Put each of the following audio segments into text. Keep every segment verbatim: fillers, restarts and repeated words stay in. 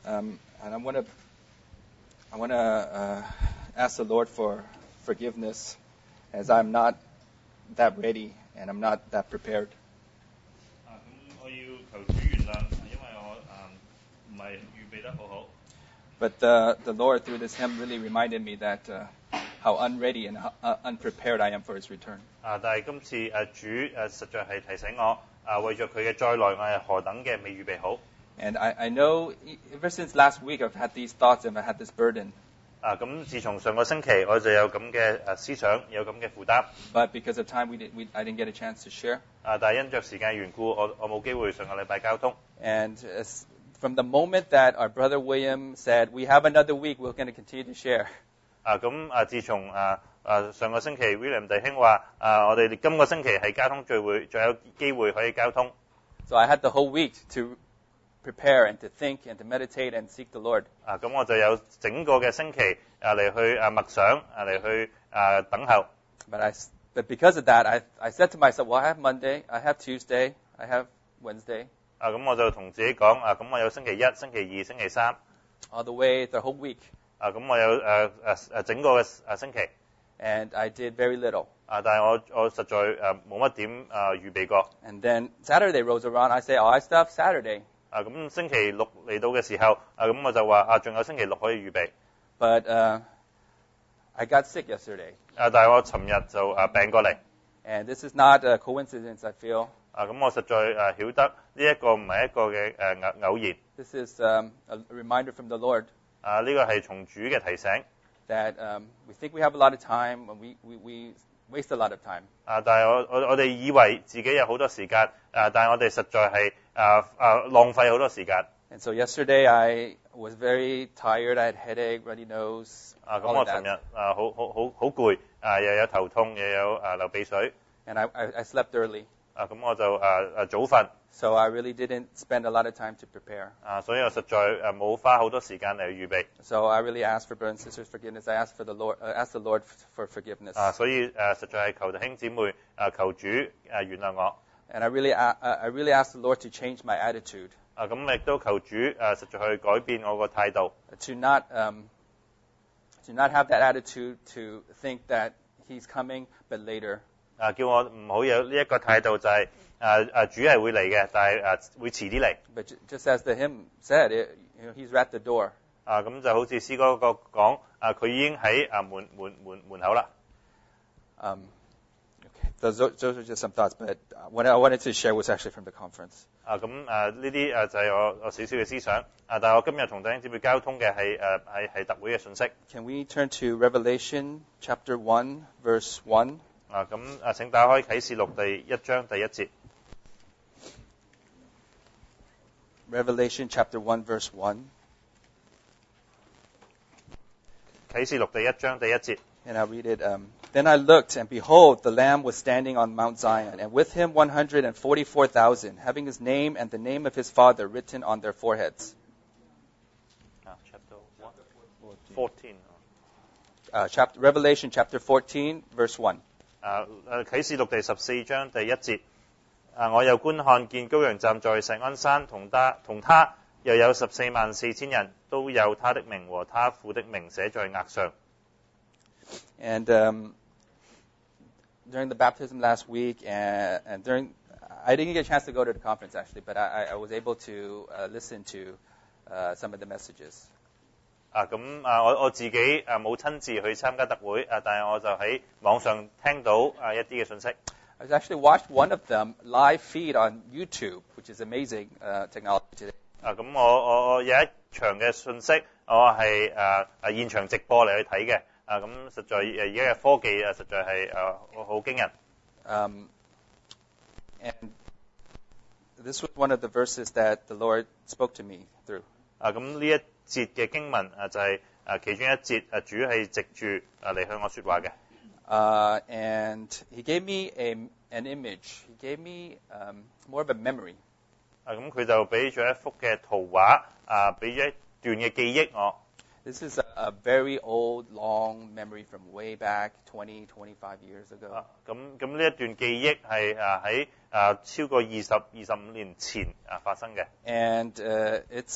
Um, and I want to I want to uh, ask the Lord for forgiveness, as I'm not that ready and I'm not that prepared. 啊，咁我要求主原諒，因為我啊唔係預備得好好。 But the the Lord through this hymn really reminded me that uh, how unready and how, uh, unprepared I am for His return. 啊，但係今次誒主誒實在係提醒我，啊為咗佢嘅再來，我係何等嘅未預備好。 And I, I know ever since last week I've had these thoughts and I've had this burden. 啊，咁自從上個星期我就有咁嘅誒思想，有咁嘅負擔。 But because of time, we, did, we I didn't get a chance to share. 啊，但係因着時間緣故，我我冇機會上個禮拜交通。 And as, from the moment that our brother William said, we have another week, we're going to continue to share. 啊，咁啊，自從啊啊上個星期 William 弟兄話啊，我哋今個星期係交通聚會，仲有機會可以交通。 So I had the whole week to prepare and to think and to meditate and seek the Lord. 啊，咁我就有整個嘅星期啊嚟去啊默想啊嚟去啊等候。 But I, but because of that, I, I said to myself, well, I have Monday, I have Tuesday, I have Wednesday, 啊，咁我就同自己講啊，咁我有星期一、星期二、星期三。 all the way the whole week. 啊，咁我有誒誒誒整個嘅誒星期。 And I did very little. 啊，但係我我實在誒冇乜點誒預備過。 And then Saturday rolls around, I say, oh, I still have Saturday. 啊，咁星期六嚟到嘅時候，啊咁我就話啊，仲有星期六可以預備。 But uh, I got sick yesterday. 啊，但係我尋日就啊病過嚟。 And this is not a coincidence, I feel. 啊，咁我實在誒曉得呢一個唔係一個嘅誒偶偶然。 This is um, a reminder from the Lord 啊，呢個係從主嘅提醒。 that um, we think we have a lot of time, and we, we, we waste a lot of time. 啊，但係我我我哋以為自己有好多時間，啊，但係我哋實在係啊啊浪費好多時間。 And so yesterday I was very tired. I had headache, runny nose, 啊，咁 all 我 of 尋 that. 日啊好好好好攰，啊又有頭痛，又有啊流鼻水。 And I, I, I slept early. 啊，咁我就啊啊早瞓。 So I really didn't spend a lot of time to prepare. 啊，所以我實在誒冇花好多時間嚟預備。 So I really asked for brothers and sisters forgiveness. I asked for the Lord, uh, asked the Lord for forgiveness. 啊，所以誒、啊、實在係求弟兄姊妹誒求主誒、啊、原諒我。 And I really, uh, I really asked the Lord to change my attitude, 啊，咁亦都求主誒、啊、實在去改變我個態度。 to not, um, to not have that attitude to think that He's coming, but later. 啊，叫我唔好有呢一個態度，就係誒誒主係會嚟嘅，但係誒、啊、會遲啲嚟。 But j- just as the hymn said, it, you know, He's at the door. 啊，咁就好似詩歌個講，啊佢已經喺啊門門門門口啦。 Um, okay, those, those are just some thoughts, but what I wanted to share was actually from the conference. 啊，咁誒呢啲誒就係我我少少嘅思想。啊，但係我今日同弟兄姊妹交通嘅係誒係係特會嘅信息。 Can we turn to Revelation chapter one, verse one? 啊，咁啊請打開啟示錄第一章第一節。 Revelation chapter one, verse one. 啟示錄第一章第一節。 And I'll read it. Um, then I looked, and behold, the Lamb was standing on Mount Zion, and with him one hundred forty-four thousand, having his name and the name of his Father written on their foreheads. 啊 chapter one fourteen Uh, chapter, Revelation chapter fourteen, verse one. 啊誒啟示錄第十四章第一節。啊，我又觀看見羔羊站在錫安山，同他同他又有十四萬四千人，都有他的名和他父的名寫在額上。 And um, during the baptism last week, and, and during, I didn't get a chance to go to the conference actually, but I, I was able to uh, listen to uh, some of the messages. 啊，咁啊，我我自己誒冇親自去參加特會，啊，但係我就喺網上聽到啊一啲嘅信息。 I actually watched one of them live feed on YouTube, which is amazing uh, technology today. 啊，咁我我我有一場嘅信息，我係誒誒現場直播嚟去睇嘅。啊，咁實在誒而家嘅科技啊，實在係誒好驚人。 Um, and this was one of the verses that the Lord spoke to me through. 啊，咁呢一節嘅經文啊，就係誒其中一節啊，主係藉住啊嚟向我説話嘅。 Uh, and He gave me a, an image. He gave me um, more of a memory. 啊，咁佢就俾咗一幅嘅圖畫啊，俾咗一段嘅記憶我。 This is a, a very old, long memory from way back twenty, twenty-five years ago. 啊，咁咁呢一段記憶係啊喺啊超過二十二十五年前啊發生嘅。 And uh, it's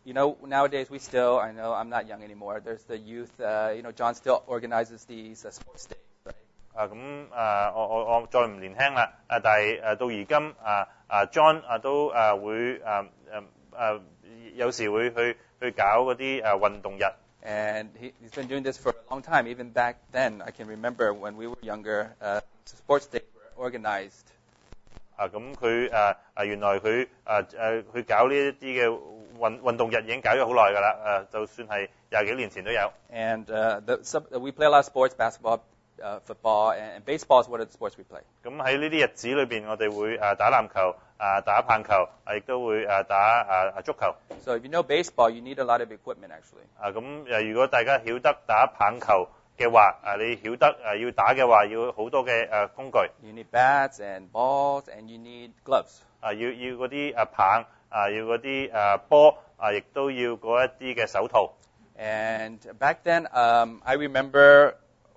you know, nowadays we still, I know I'm not young anymore, there's the youth, uh, you know, John still organizes these uh, sports days, right? 啊咁啊，我我我再唔年輕啦，啊但係誒到而今啊啊 John 啊都啊會啊誒誒有時會去去搞嗰啲誒運動日。 And he, he's been doing this for a long time. Even back then, I can remember when we were younger, uh, sports days were organized. 啊咁佢誒誒原來佢誒誒佢搞呢一啲嘅運運動日已經搞咗好耐㗎啦，誒就算係廿幾年前都有。 And uh, the, sub, we play a lot of sports, basketball, uh, football, and, and baseball is one of the sports we play. 咁喺呢啲日子裏邊，我哋會誒打籃球、啊打棒球，亦都會誒打啊足球。 So if you know baseball, you need a lot of equipment actually. 啊咁誒，如果大家曉得打棒球嘅話，啊你曉得誒要打嘅話，要好多嘅誒工具。 You need bats and balls, and you need gloves. 啊要要嗰啲誒棒，啊要嗰啲誒波，啊亦都要嗰一啲嘅手套。 And back then, um, I remember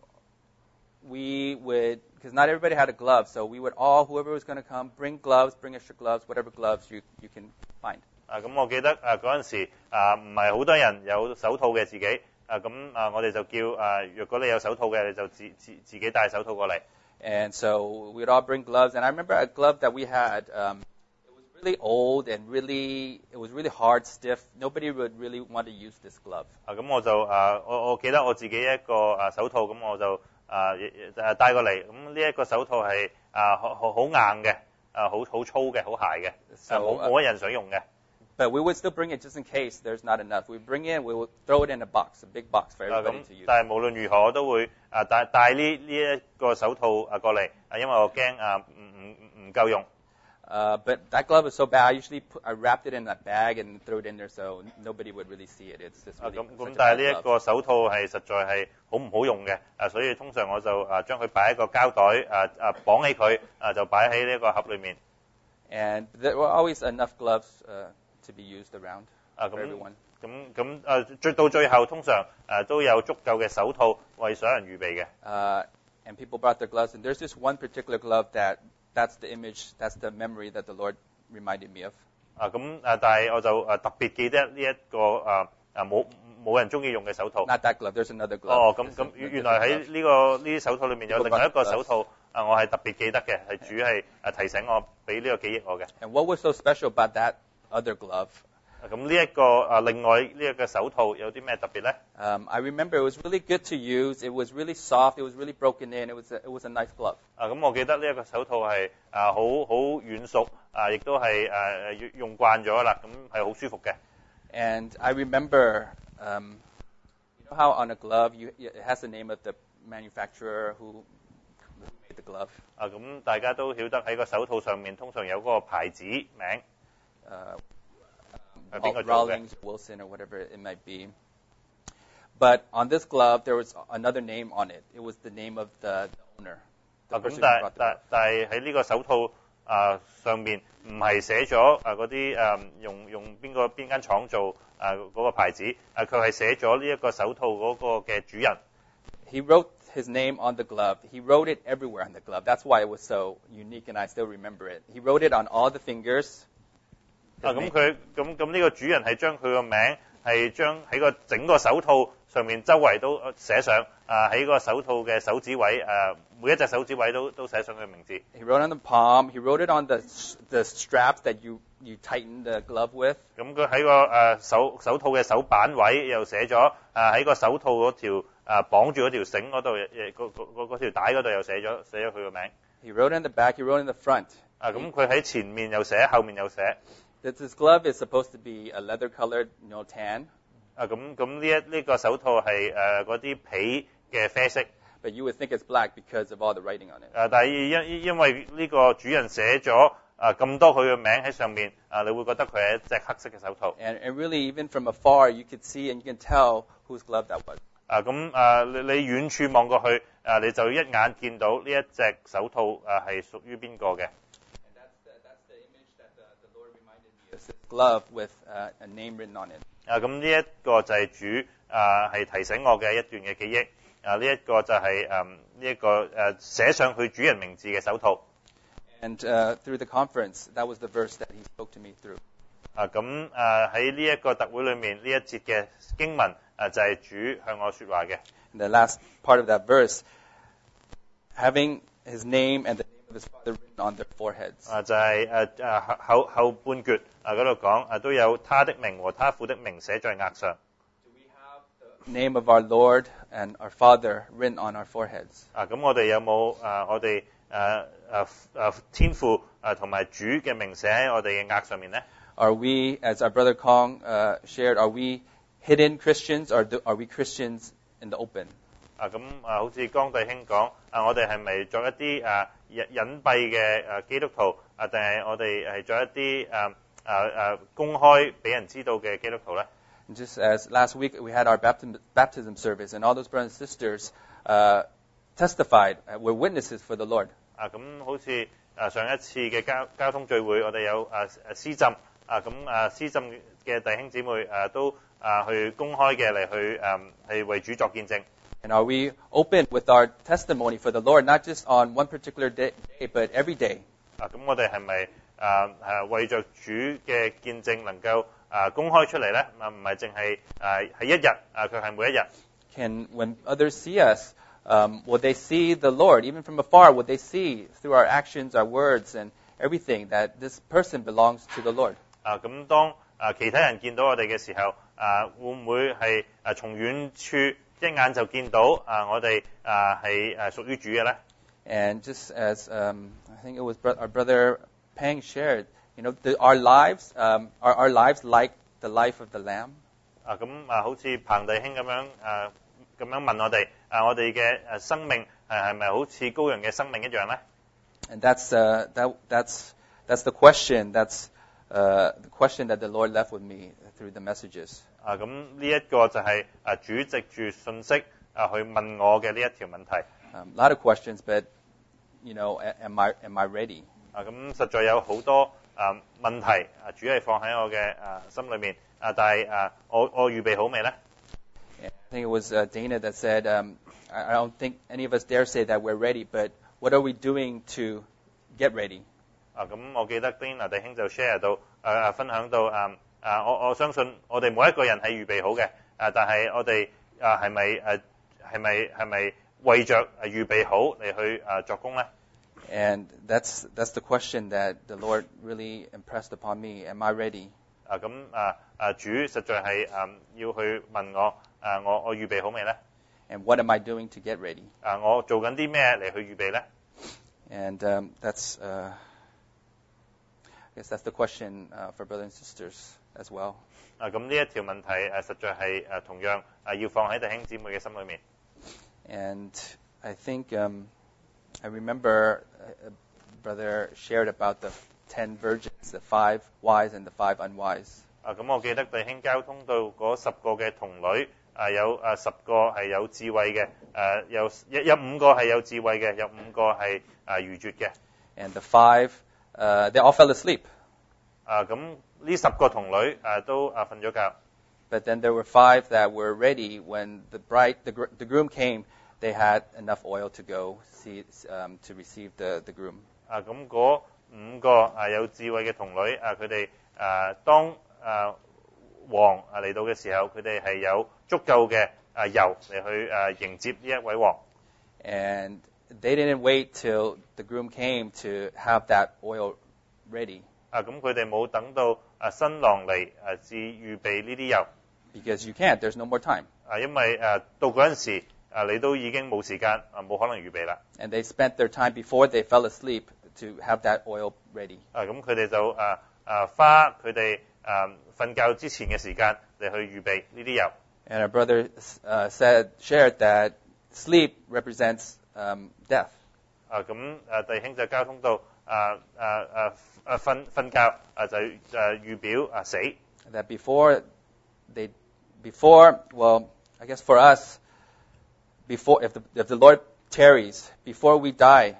we would, because not everybody had a glove, so we would all, whoever was going to come, bring gloves, bring extra gloves, whatever gloves you, you can find. 啊咁我記得誒嗰陣時啊唔係好多人有手套嘅自己，啊咁啊我哋就叫啊若果你有手套嘅，你就自自自己帶手套過嚟。 And so we'd all bring gloves, and I remember a glove that we had, um, it was really old and really, it was really hard, stiff. Nobody would really want to use this glove. 啊咁我就啊我我記得我自己一個啊手套，咁我就啊誒帶過嚟，咁呢一個手套係啊好好好硬嘅，啊好好粗嘅，好鞋嘅，啊冇冇乜人想用嘅。 But we would still bring it just in case there's not enough. We bring it, we would throw it in a box, a big box for 啊 everybody 咁 to use. 但係無論如何我都會啊帶帶呢呢一個手套啊過嚟，啊因為我驚啊唔唔唔夠用。 Uh, but that glove is so bad. I usually put, I wrapped it in a bag and threw it in there so nobody would really see it. It's just 啊 really 咁 such 咁 a 但係 bad 呢一 glove. 個手套係實在係好唔好用嘅，啊所以通常我就啊將佢擺喺個膠袋啊啊綁起佢啊就擺喺呢一個盒裏面。 And there were always enough gloves uh, to be used around 啊 for 咁 everyone. 咁咁誒最到最後通常誒都有足夠嘅手套為所有人預備嘅。 Uh, and people brought their gloves, and there's just one particular glove that that's the image, that's the memory that the Lord reminded me of. 啊咁誒，但係我就誒特別記得呢一個誒誒冇冇人中意用嘅手套。 Not that glove. There's another glove. 哦，咁 There's 咁 a- 原 there's 來 a 喺 glove. 呢個呢啲手套裏面有另外一個手套，啊我係特別記得嘅，係主係誒提醒我俾呢個記憶我嘅。 And what was so special about that other glove? 咁呢一個誒另外呢一個手套有啲咩特別咧？ Um, I remember it was really good to use. It was really soft. It was really broken in. It was a, it was a nice glove. 啊咁我記得呢一個手套係啊好好軟熟，啊亦都係誒用用慣咗啦，咁係好舒服嘅。 And I remember, um, you know how on a glove you, it has the name of the manufacturer who made the glove. 啊咁大家都曉得喺個手套上面通常有嗰個牌子名。 Uh, I think I told Rawlings, Wilson, or whatever it might be. But on this glove, there was another name on it. It was the name of the, the owner. 啊 The 咁 person who 但 brought the 但 glove. 但係喺呢個手套啊上面唔係寫咗啊嗰啲誒用用邊個邊間廠做啊嗰個牌子，啊佢係寫咗呢一個手套嗰個嘅主人。 He wrote his name on the glove. He wrote it everywhere on the glove. That's why it was so unique, and I still remember it. He wrote it on all the fingers. 啊咁佢咁咁呢個主人係將佢個名係將喺個整個手套上面周圍都寫上，啊喺個手套嘅手指位誒每一隻手指位都都寫上佢名字。 He wrote on the palm. He wrote it on the the straps that you you tighten the glove with. 咁佢喺個誒手手套嘅手板位又寫咗，啊喺個手套嗰條誒綁住嗰條繩嗰度，誒嗰嗰嗰條帶嗰度又寫咗寫咗佢個名。 He wrote in the back. He wrote in the front. 啊咁佢喺前面又寫，後面又寫。 That this glove is supposed to be a leather-colored, you know, tan. 啊咁咁呢一呢個手套係誒嗰啲皮嘅啡色。 But you would think it's black because of all the writing on it. 誒，但係因因為呢個主人寫咗誒咁多佢嘅名喺上面，啊，你會覺得佢係一隻黑色嘅手套。 And, and really, even from afar, you could see and you can tell whose glove that was. 啊，咁啊，你你遠處望過去，啊，你就一眼見到呢一隻手套啊係屬於邊個嘅。 And that's the, that's the image that the, the Lord reminded me of. This glove with uh, a name written on it. 啊，咁呢一個就係主啊係提醒我嘅一段嘅記憶。啊，呢一個就係誒呢一個誒寫上佢主人名字嘅手套。 And uh, through the conference, that was the verse that he spoke to me through. 啊，咁誒喺呢一個特會裏面，呢一節嘅經文誒就係主向我説話嘅。 The last part of that verse, having his name and the name of his father written on their foreheads. 啊，就係誒誒後後後半橛啊嗰度講啊，都有他的名和他父的名寫在額上。 Do we have the name of our Lord and our Father written on our foreheads? 啊，咁我哋有冇啊我哋誒誒誒天父啊同埋主嘅名寫喺我哋嘅額上面咧？ Are we, as our brother Kong uh, shared, are we hidden Christians or do, are we Christians in the open? 啊，咁啊，好似江弟兄講啊，我哋係咪作一啲誒隱隱蔽嘅誒基督徒啊，定係我哋係作一啲誒誒誒公開俾人知道嘅基督徒咧？ And just as last week we had our baptism, baptism service, and all those brothers and sisters uh, testified, uh, were witnesses for the Lord. 啊，咁好似誒上一次嘅交交通聚會，我哋有誒誒施浸啊，咁誒施浸嘅弟兄姊妹誒都啊去公開嘅嚟去誒係為主作見證。 And are we open with our testimony for the Lord, not just on one particular day, but every day? 啊，咁我哋係咪誒誒為着主嘅見證能夠誒公開出嚟咧？啊，唔係淨係誒係一日啊，佢係每一日。 Can, when others see us, um, will they see the Lord? Even from afar, will they see through our actions, our words, and everything that this person belongs to the Lord? 啊，咁當啊其他人見到我哋嘅時候，啊會唔會係誒從遠處一眼就見到啊我哋啊係誒屬於主嘅咧？ And just as um, I think it was bro- our brother Pang shared, you know, the, our lives, um, are our lives like the life of the Lamb? 啊，咁啊好似彭弟兄咁樣誒咁樣問我哋，啊我哋嘅誒生命係係咪好似羔羊嘅生命一樣咧？ And that's uh, that that's that's the question. That's uh, the question that the Lord left with me through the messages. 啊，咁呢一個就係啊主藉住信息啊去問我嘅呢一條問題。 Um, a lot of questions, but you know, a- am I am I ready? 啊，咁實在有好多啊問題啊，主係放喺我嘅啊心裏面啊，但係啊我我預備好未咧？ And I think it was uh, Dana that said, um, I, I don't think any of us dare say that we're ready, but what are we doing to get ready? 啊，咁我記得 Dana 弟兄就 share 到誒、啊、分享到啊啊，我我相信我哋每一個人係預備好嘅，啊，但係我哋啊係咪誒係咪係咪為着誒預備好嚟去誒作工咧？ And that's that's the question that the Lord really impressed upon me. Am I ready? 啊，咁啊啊主實在係誒、啊、要去問我誒我我預備好未咧？ And what am I doing to get ready? 啊，我做緊啲咩嚟去預備咧？ And um, that's, uh, I guess that's the question uh, for brothers and sisters as well. 啊，咁呢一條問題誒實在係誒同樣誒要放喺弟兄姊妹嘅心裏面。 And I think um, I remember a brother shared about the ten virgins, the five wise and the five unwise. 啊，咁我記得弟兄交通到嗰十個嘅童女，啊有啊十個係有智慧嘅，誒有有有五個係有智慧嘅，有五個係啊愚拙嘅。 And the five, uh, they all fell asleep. 啊，咁呢十個童女啊都啊瞓咗覺。 But then there were five that were ready when the bride, the, gr- the groom came. They had enough oil to go see, um, to receive the, the groom. 啊，咁嗰五個啊有智慧嘅童女啊，佢哋啊當啊王啊嚟到嘅時候，佢哋係有足夠嘅啊油嚟去啊迎接呢一位王。 And they didn't wait till the groom came to have that oil ready. 啊，咁佢哋冇等到啊新郎嚟啊至預備呢啲油。 Because you can't. There's no more time. 啊，因為誒到嗰陣時，啊你都已經冇時間，啊冇可能預備啦。 And they spent their time before they fell asleep to have that oil ready. 啊，咁佢哋就啊啊花佢哋啊瞓覺之前嘅時間嚟去預備呢啲油。 And our brother uh, said, shared that sleep represents um, death. 啊，咁誒弟兄就交通到啊啊啊啊瞓瞓覺啊就誒預表啊死。 That before they, before, well, I guess for us, before, if the, if the Lord tarries, before we die,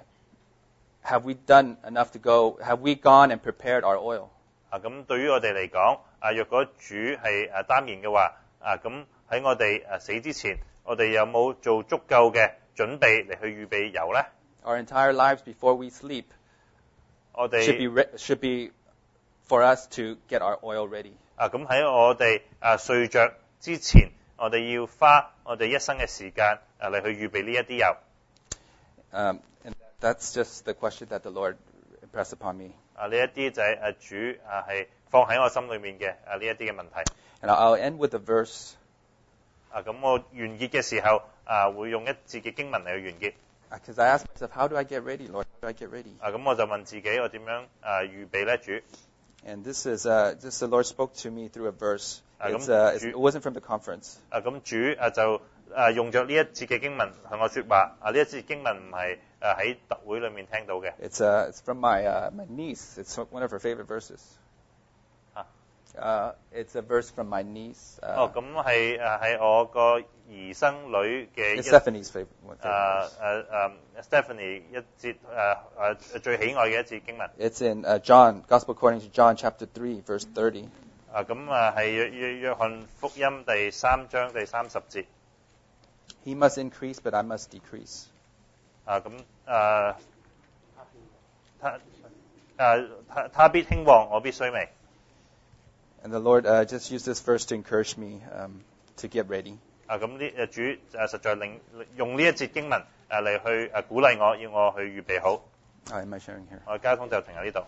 have we done enough to go? Have we gone and prepared our oil? 啊，咁對於我哋嚟講，啊若果主係誒擔言嘅話，啊咁喺我哋誒死之前，我哋有冇做足夠嘅準備嚟去預備油咧？ Our entire lives before we sleep 我 should be 哋 re- should be for us to get our oil ready. 啊，咁喺我哋啊睡着之前，我哋要花我哋一生嘅時間啊嚟去預備呢一啲油。 Um, and that's just the question that the Lord impressed upon me. 啊，呢一啲就係誒主啊係放喺我心裏面嘅啊呢一啲嘅問題。 And I'll end with a verse. 啊，咁我完結嘅時候啊會用一節嘅經文嚟去完結。 Because I asked myself, how do I get ready, Lord? How do I get ready? 啊，咁我就問自己，我點樣啊預備咧？主。 And this is uh, just the Lord spoke to me through a verse. Ah, It's, 咁 uh, it's, 主- it wasn't from the conference. 啊，咁主啊就啊用咗呢一節嘅經文向我説話。啊，呢一節經文唔係誒喺特會裏面聽到嘅。 It's uh, it's from my uh, my niece. It's one of her favorite verses. Ah. Uh, it's a verse from my niece. 哦， Uh, 咁係誒係我個兒生女嘅一 it's Stephanie's favorite, one 誒 favorite 誒 verse. 誒 Stephanie 一節誒誒最喜愛嘅一節經文。 It's in uh, John, Gospel according to John, chapter three, verse thirty. 啊，咁啊係約約約翰福音第三章第三十節。 He must increase, but I must decrease. 啊，咁誒他誒他他必興旺，我必衰微。 And the Lord uh, just used this verse to encourage me um, to get ready. 啊，咁呢誒主誒實在令用呢一節經文誒嚟去誒鼓勵我，要我去預備好。 Uh, am I sharing here? 我嘅交通就停喺呢度。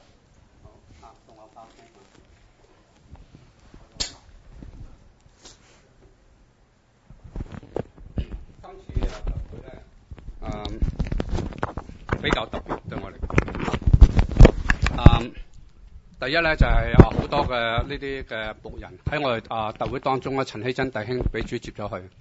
今次嘅特會咧，誒比較特別對我嚟講。誒第一咧就係啊好多嘅呢啲嘅僕人喺我哋啊特會當中咧，陳希珍弟兄俾主接咗去。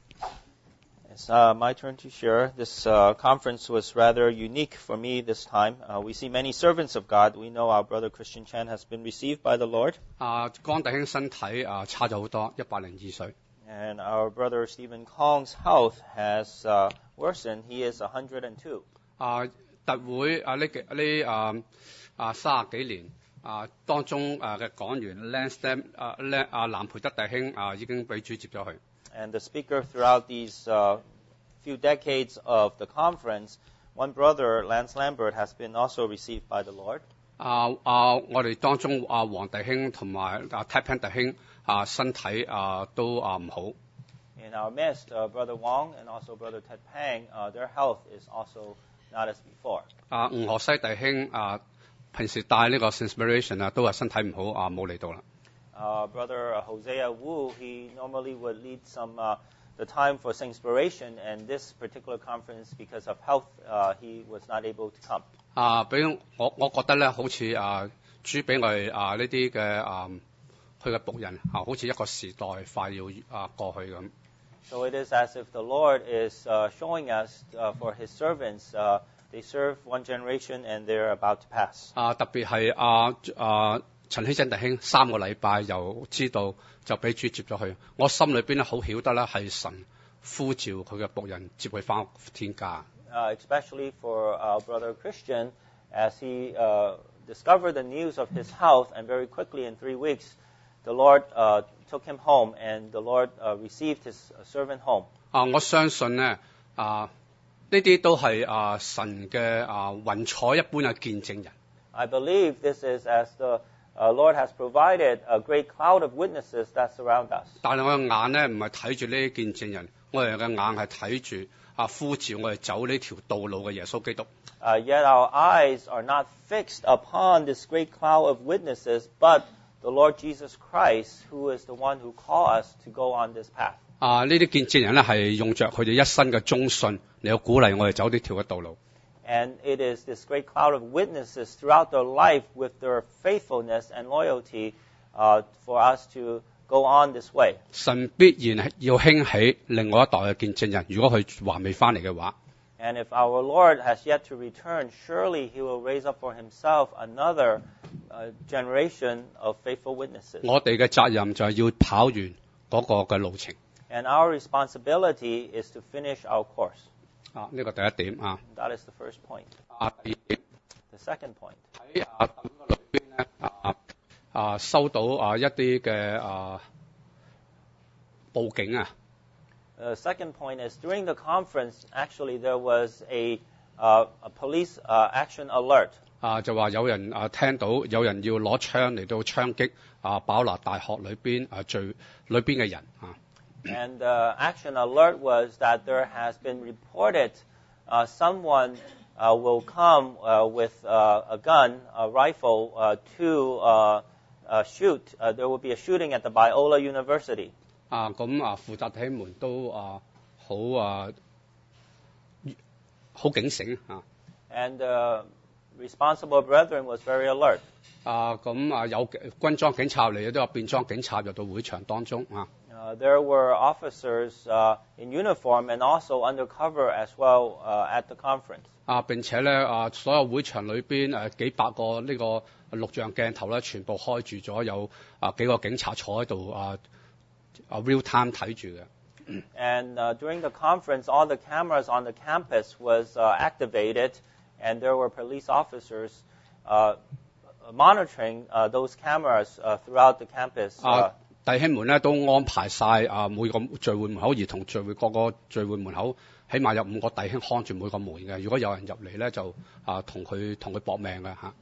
It's uh, my turn to share. This uh, conference was rather unique for me this time. Uh, we see many servants of God. We know our brother Christian Chan has been received by the Lord. 啊，江弟兄身體啊差咗好多，一百零二歲。 And our brother Stephen Kong's health has uh, worsened. He is one hundred two. 啊，特會啊呢幾呢啊啊三十幾年啊當中啊嘅講員 Lansdale 啊 Lan 啊藍培德弟兄啊已經俾主接咗去。 And the speaker throughout these uh, few decades of the conference, one brother, Lance Lambert, has been also received by the Lord. 啊啊！我哋當中啊黃弟兄同埋啊 Tapan 弟兄啊身體啊都啊唔好。 In our midst, uh, Brother Wong and also Brother Ted Pang, uh, their health is also not as before. 啊吳河西弟兄啊平時帶呢個 Inspiration 啊都係身體唔好啊冇嚟到啦。 Uh, Brother Hosea Wu, he normally would lead some uh, the time for Singspiration, and this particular conference, because of health, uh, he was not able to come. 啊，俾我我覺得咧，好似啊主俾我哋啊呢啲嘅啊佢嘅僕人啊，好似一個時代快要啊過去咁。 So it is as if the Lord is uh, showing us uh, for His servants, uh, they serve one generation and they're about to pass. 啊，特別係啊啊陳希珍弟兄三個禮拜又知道就俾主接咗去，我心裏邊咧好曉得咧係神呼召佢嘅僕人接佢翻天家。 Uh, especially for our brother Christian, as he uh, discovered the news of his health, and very quickly in three weeks, the Lord uh, took him home, and the Lord uh, received his servant home. 啊，我相信咧啊呢啲都係啊神嘅啊雲彩一般嘅見證人。 I believe this is as the uh, Lord has provided a great cloud of witnesses that surround us. 但係我嘅眼咧唔係睇住呢啲見證人，我哋嘅眼係睇住啊呼召我哋走呢條道路嘅耶穌基督。 Uh, yet our eyes are not fixed upon this great cloud of witnesses, but the Lord Jesus Christ, who is the one who called us to go on this path. 啊，呢啲見證人咧係用着佢哋一生嘅忠信嚟到鼓勵我哋走呢條嘅道路。 And it is this great cloud of witnesses throughout their life with their faithfulness and loyalty uh, for us to go on this way. 神必然要興起另外一代嘅見證人，如果佢還未翻嚟嘅話。 And if our Lord has yet to return, surely He will raise up for Himself another uh, generation of faithful witnesses. 我哋嘅責任就係要跑完嗰個嘅路程。 And our responsibility is to finish our course. 啊，呢個第一點啊。 That is the first point. 啊，第二點 The second point. 喺啊等嘅裏邊咧啊啊收到啊一啲嘅啊報警啊。 The second point is during the conference, actually there was a, uh, a police uh, action alert. 啊，就話有人啊聽到有人要攞槍嚟到槍擊啊飽拿大學裏邊啊聚裏邊嘅人啊。 And the action alert was that there has been reported uh, someone uh, will come uh, with uh, a gun, a rifle, uh, to uh, uh, shoot. Uh, there will be a shooting at the Biola University. 啊，咁啊負責弟兄們都啊好啊好警醒啊。 And uh, responsible brethren was very alert. 啊，咁啊有軍裝警察嚟，都有便裝警察入到會場當中啊。 Uh, there were officers uh, in uniform and also undercover as well uh, at the conference. 啊，並且咧啊，所有會場裏邊誒幾百個呢個錄像鏡頭咧，全部開住咗，有啊幾個警察坐喺度啊啊 real time 睇住嘅。 And uh, during the conference, all the cameras on the campus was uh, activated, and there were police officers uh, monitoring uh, those cameras uh, throughout the campus. Uh, 弟兄們咧都安排晒啊每個聚會門口，兒童聚會個個聚會門口，起碼有五個弟兄看住每個門嘅。如果有人入嚟咧，就啊同佢同佢搏命嘅嚇。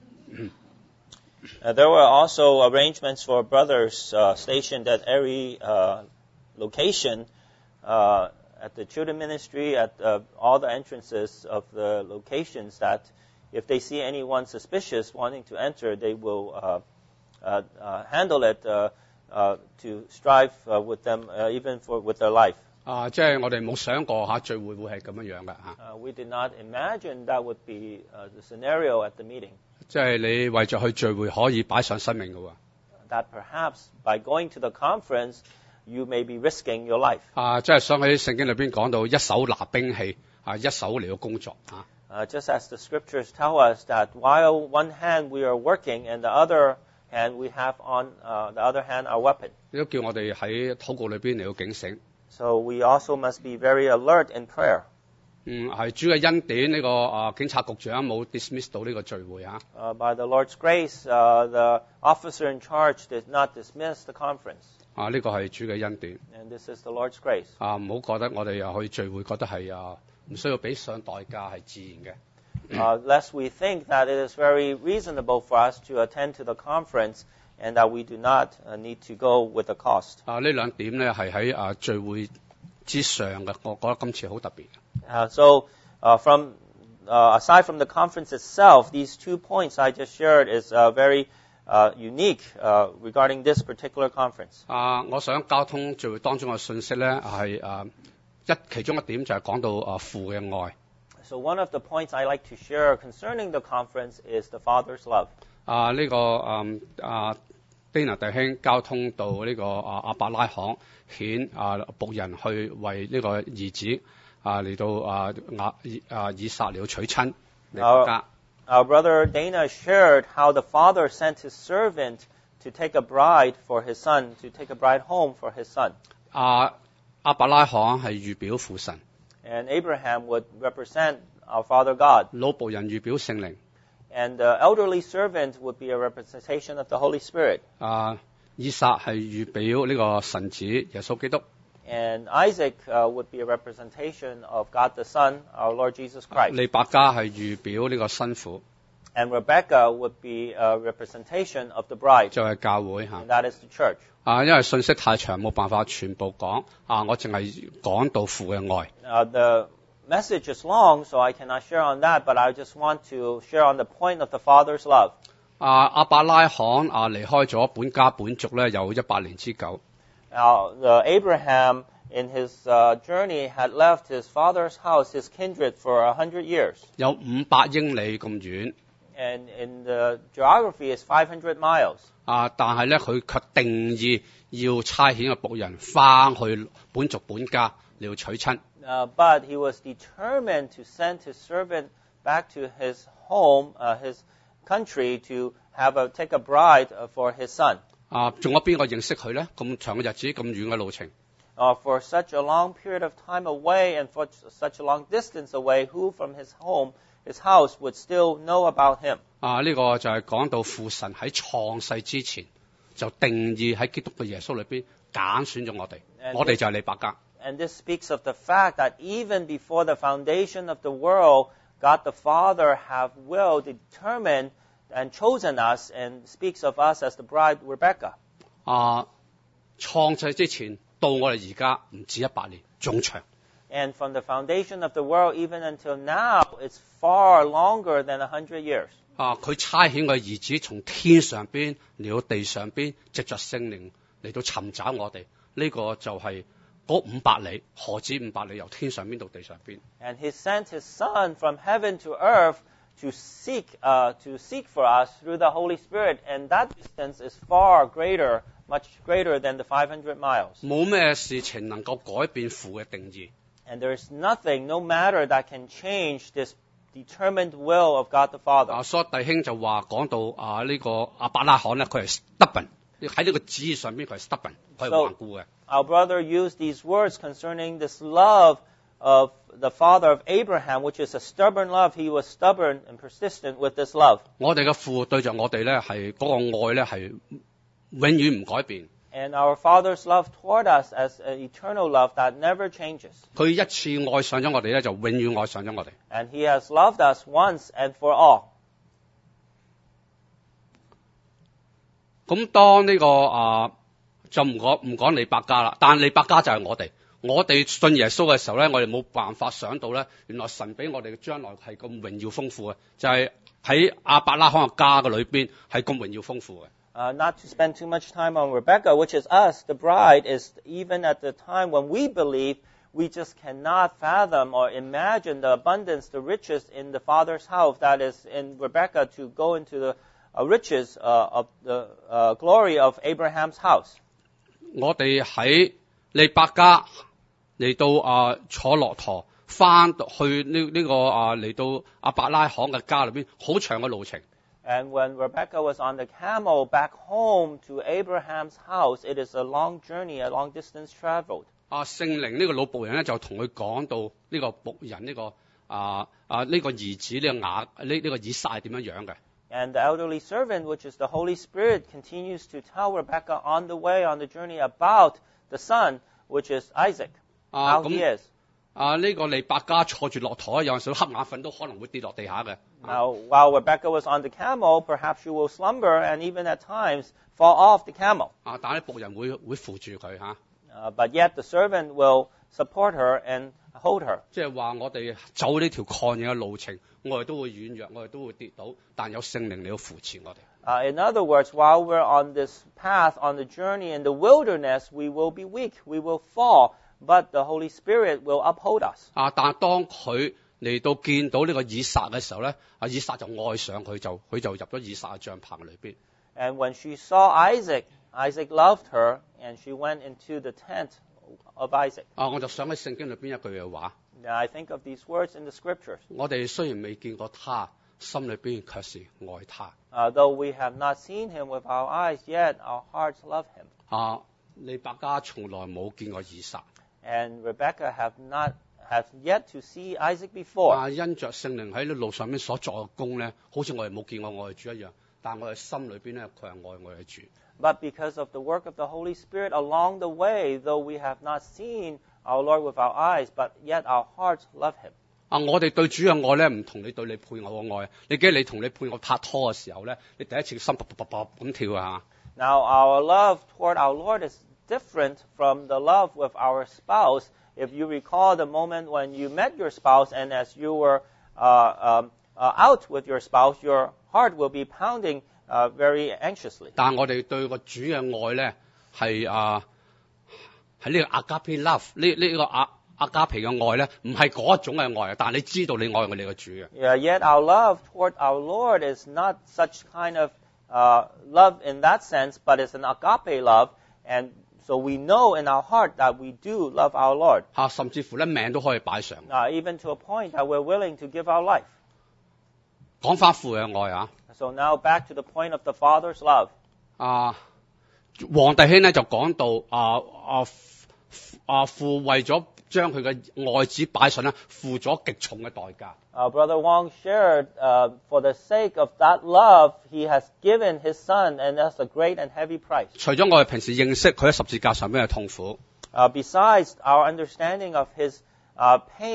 Uh, there were also arrangements for brothers uh, stationed at every uh, location, uh, at the children ministry, at uh, all the entrances of the locations, that if they see anyone suspicious wanting to enter, they will uh, uh, uh, handle it uh, uh, to strive uh, with them, uh, even for with their life. 啊，即係我哋冇想過嚇聚會會係咁樣樣嘅嚇。 Uh, we did not imagine that would be uh, the scenario at the meeting. 即係你為咗去聚會可以擺上生命嘅喎。 That perhaps by going to the conference, you may be risking your life. 啊，即係想喺聖經裏邊講到一手拿兵器，啊一手嚟到工作啊。 Uh, just as the scriptures tell us that while one hand we are working and the other hand we have on uh, the other hand our weapon. 亦都叫我哋喺禱告裏邊嚟到警醒。 So we also must be very alert in prayer. 嗯，係主嘅恩典呢、這個啊警察局長冇 dismiss 到呢個聚會啊。 Uh, by the Lord's grace, uh, the officer in charge did not dismiss the conference. 啊，呢、這個係主嘅恩典。 And this is the Lord's grace. 啊，唔好覺得我哋又去聚會，覺得係啊唔需要俾上代價，係自然嘅。 Uh, lest we think that it is very reasonable for us to attend to the conference and that we do not uh, need to go with the cost. 啊，呢兩點咧係喺啊聚會之上嘅，我覺得今次好特別。 Uh, so, uh, from uh, aside from the conference itself, these two points I just shared is uh, very uh, unique uh, regarding this particular conference. 啊，我想交通聚會當中嘅信息咧係啊一其中一點就係講到啊父嘅愛。 So one of the points I like to share concerning the conference is the Father's love. 啊，呢、這個嗯啊 Dana 弟兄交通到呢個啊亞伯拉罕顯啊僕人去為呢個兒子。啊嚟到啊雅啊以撒嚟到娶親嚟家。 Our brother Dana shared how the father sent his servant to take a bride for his son, to take a bride home for his son. 啊亞伯拉罕係預表父神。 And Abraham would represent our Father God. 老僕人預表聖靈。 And the elderly servant would be a representation of the Holy Spirit. 啊以撒係預表呢個神子耶穌基督。 And Isaac uh, would be a representation of God the Son, our Lord Jesus Christ. 利百加係預表呢個新婦。 And Rebecca would be a representation of the bride. 就係教會嚇。 And that is the church. 啊，因為信息太長，冇辦法全部講。啊，我淨係講到父嘅愛。 Uh, the message is long, so I cannot share on that, but I just want to share on the point of the Father's love. 啊，亞伯拉罕啊離開咗本家本族咧，有一百年之久。 Now, the Abraham, in his uh, journey, had left his father's house, his kindred, for a hundred years. 有五百英里咁遠。 And in the geography, is five hundred miles. 啊，但係咧，佢卻定義要差遣個僕人翻去本族本家嚟到娶親。 Uh, but he was determined to send his servant back to his home, uh, his country, to have a take a bride uh, for his son. 啊，仲有邊個認識佢咧？咁長嘅日子，咁遠嘅路程。 Uh, for such a long period of time away and for such a long distance away, who from his home, his house, would still know about him? 啊，呢、這個就係講到父神喺創世之前就定義喺基督嘅耶穌裏邊揀選咗我哋，我哋就係利百加。 And this speaks of the fact that even before the foundation of the world, God the Father have will determined and chosen us and speaks of us as the bride Rebecca. 啊，創世之前到我哋而家唔止一百年，仲長。 And from the foundation of the world even until now, it's far longer than a hundred years. 啊，佢差遣個兒子從天上邊嚟到地上邊，藉着聖靈嚟到尋找我哋。呢、這個就係嗰五百里，何止五百里？由天上邊到地上邊。 And He sent His Son from heaven to earth to seek, uh, to seek for us through the Holy Spirit, and that distance is far greater, much greater than the five hundred miles. 冇咩事情能夠改變父嘅定義。 And there is nothing, no matter that can change this determined will of God the Father. 啊，所以弟兄就話講到啊呢、這個亞伯拉罕咧，佢係 stubborn， 喺呢個旨意上邊佢係 stubborn， 佢係頑固嘅。 Our brother used these words concerning this love of the father of Abraham, which is a stubborn love. He was stubborn and persistent with this love. 我哋嘅父對着我哋咧係嗰個愛咧係永遠唔改變。 And our Father's love toward us as an eternal love that never changes. 佢一次愛上咗我哋咧，就永遠愛上咗我哋。 And He has loved us once and for all. 咁當呢、這個啊就唔講唔講利百加啦，但利百加就係我哋。我哋信耶穌嘅時候咧，我哋冇辦法想到咧，原來神俾我哋嘅將來係咁榮耀豐富嘅，就係喺亞伯拉罕嘅家嘅裏邊係咁榮耀豐富嘅。 Uh, not to spend too much time on Rebecca, which is us, the bride, is even at the time when we believe, we just cannot fathom or imagine the abundance, the riches in the Father's house that is in Rebecca to go into the uh, riches uh, of the uh, glory of Abraham's house. 我哋喺利百加嚟到啊坐駱駝翻去呢呢個啊嚟到亞伯拉罕嘅家裏邊，好長嘅路程。 And when Rebecca was on the camel back home to Abraham's house, it is a long journey, a long distance traveled. 啊，聖靈呢個老僕人咧就同佢講到呢個僕人呢、這個啊啊呢、這個兒子呢、這個雅呢呢個以撒係點樣樣嘅。 And the elderly servant, which is the Holy Spirit, continues to tell Rebecca on the way, on the journey, about the son, which is Isaac, how he is. 啊，呢、這個利百加坐住駱駝，有陣時瞌眼瞓都可能會跌落地下嘅。 Now, while Rebecca was on the camel, perhaps she will slumber and even at times fall off the camel. 啊，但係僕人會會扶住佢嚇。 Uh, but yet the servant will support her and hold her. 即係話我哋走呢條曠野嘅路程，我哋都會軟弱，我哋都會跌倒，但有聖靈嚟到扶持我哋。 Uh, in other words, while we're on this path, on the journey in the wilderness, we will be weak, we will fall, but the Holy Spirit will uphold us. 啊，但係當佢嚟到見到呢個以撒嘅時候咧，啊以撒就愛上佢，就佢就入咗以撒嘅帳棚裏邊。 And when she saw Isaac, Isaac loved her, and she went into the tent of Isaac. 啊，我就想起聖經裏邊一句嘅話。 Now I think of these words in the scriptures. 我哋雖然未見過他，心裏邊卻是愛他。 Uh, though we have not seen him with our eyes yet, our hearts love him. 啊，利百加從來冇見過以撒。 And Rebecca have not have yet to see Isaac before. 啊，因着聖靈喺呢路上面所作嘅功咧，好似我哋冇見過我哋主一樣，但我哋心裏邊咧，佢係愛我哋主。 But because of the work of the Holy Spirit along the way, though we have not seen our Lord with our eyes, but yet our hearts love him. 啊，我哋對主嘅愛咧，唔同你對你配偶嘅愛。你記得你同你配偶拍拖嘅時候咧，你第一次心卜卜卜卜咁跳啊！ Now our love toward our Lord is different from the love with our spouse. If you recall the moment when you met your spouse, and as you were uh, um, uh, out with your spouse, your heart will be pounding uh, very anxiously. 但係我哋對個主嘅愛咧，係啊，係呢個 agape love 呢呢個阿阿加皮嘅愛咧，唔係嗰一種嘅愛，但係你知道你愛我哋嘅主嘅。 Yeah, yet our love toward our Lord is not such kind of uh, love in that sense, but it's an agape love, and so we know in our heart that we do love our Lord. 嚇，甚至乎咧命都可以擺上。 Uh, even to a point that we're willing to give our life. 講翻父嘅愛啊！ So now back to the point of the Father's love. 啊，黃弟兄咧就講到啊啊啊父為咗將佢嘅愛子擺上咧，付咗極重嘅代價。 Uh, Brother Wong shared, uh, for the sake of that love, he has given his son, and that's a great and heavy price. 除咗我哋平時認識佢喺十字架上邊嘅痛苦， Uh, besides our understanding of his uh, pain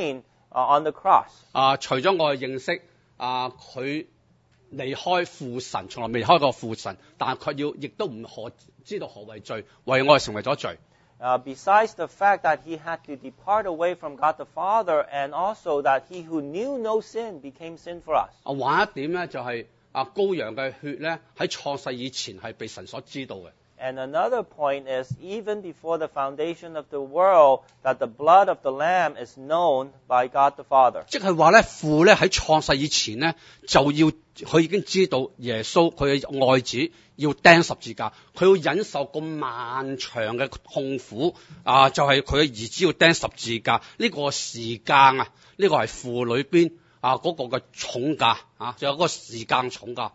uh, on the cross. 啊，除咗我哋認識啊，佢離開父神，從來未離開過父神，但係佢要亦都唔可知道何為罪，為我哋成為咗罪。 Uh, besides the fact that he had to depart away from God the Father, and also that he who knew no sin became sin for us. 啊，還一點咧就係、是、啊，羔羊嘅血咧喺創世以前係被神所知道嘅。 And another point is, even before the foundation of the world, that the blood of the Lamb is known by God the Father. 即係話咧，父咧喺創世以前咧就要佢已經知道耶穌佢嘅愛子要釘十字架，佢要忍受咁漫長嘅痛苦啊，就係佢嘅兒子要釘十字架呢、這個時間啊，呢、這個係父裏邊啊嗰、那個嘅重價啊，仲有嗰個時間重價。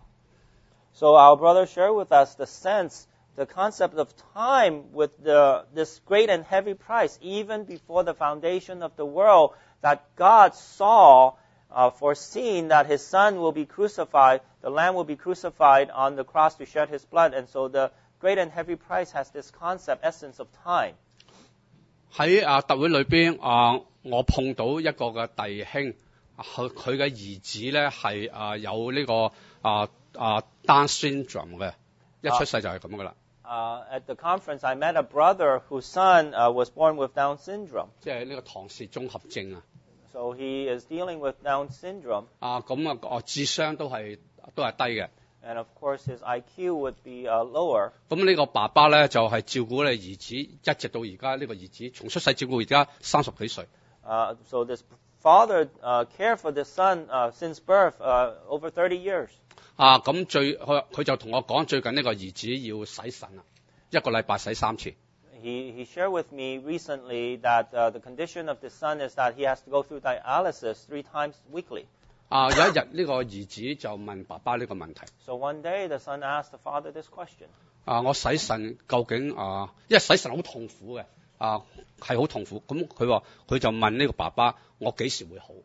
So our brother shared with us the sense, the concept of time with the, this great and heavy price, even before the foundation of the world, that God saw, uh, foreseen that his son will be crucified, the lamb will be crucified on the cross to shed his blood. And so the great and heavy price has this concept, essence of time. 喺啊特會裏邊啊，我碰到一個嘅弟兄，佢佢嘅兒子咧係啊有呢、這個啊啊 Down syndrome 嘅，一出世就係咁噶啦。 Uh, at the conference, I met a brother whose son uh, was born with Down syndrome. 即係呢個唐氏綜合症啊。 So he is dealing with Down syndrome. 啊，咁啊，哦，智商都係都係低嘅。 And of course, his I Q would be uh, lower. 咁呢個爸爸咧就係、是、照顧你兒子，一直到而家呢個兒子從出世照顧而家三十幾歲。 Uh, so this father uh, cared for this son uh, since birth, uh, over thirty years. 啊，咁最佢佢就同我講，最近呢個兒子要洗腎啦，一個禮拜洗三次。 He, he shared with me recently that uh, the condition of the son is that he has to go through dialysis three times weekly. 啊，有一日呢個兒子就問爸爸呢個問題。 So one day the son asked the father this question. 啊，我洗腎究竟啊，因為洗腎好痛苦嘅，啊係好痛苦。咁佢話佢就問呢個爸爸：我幾時會好？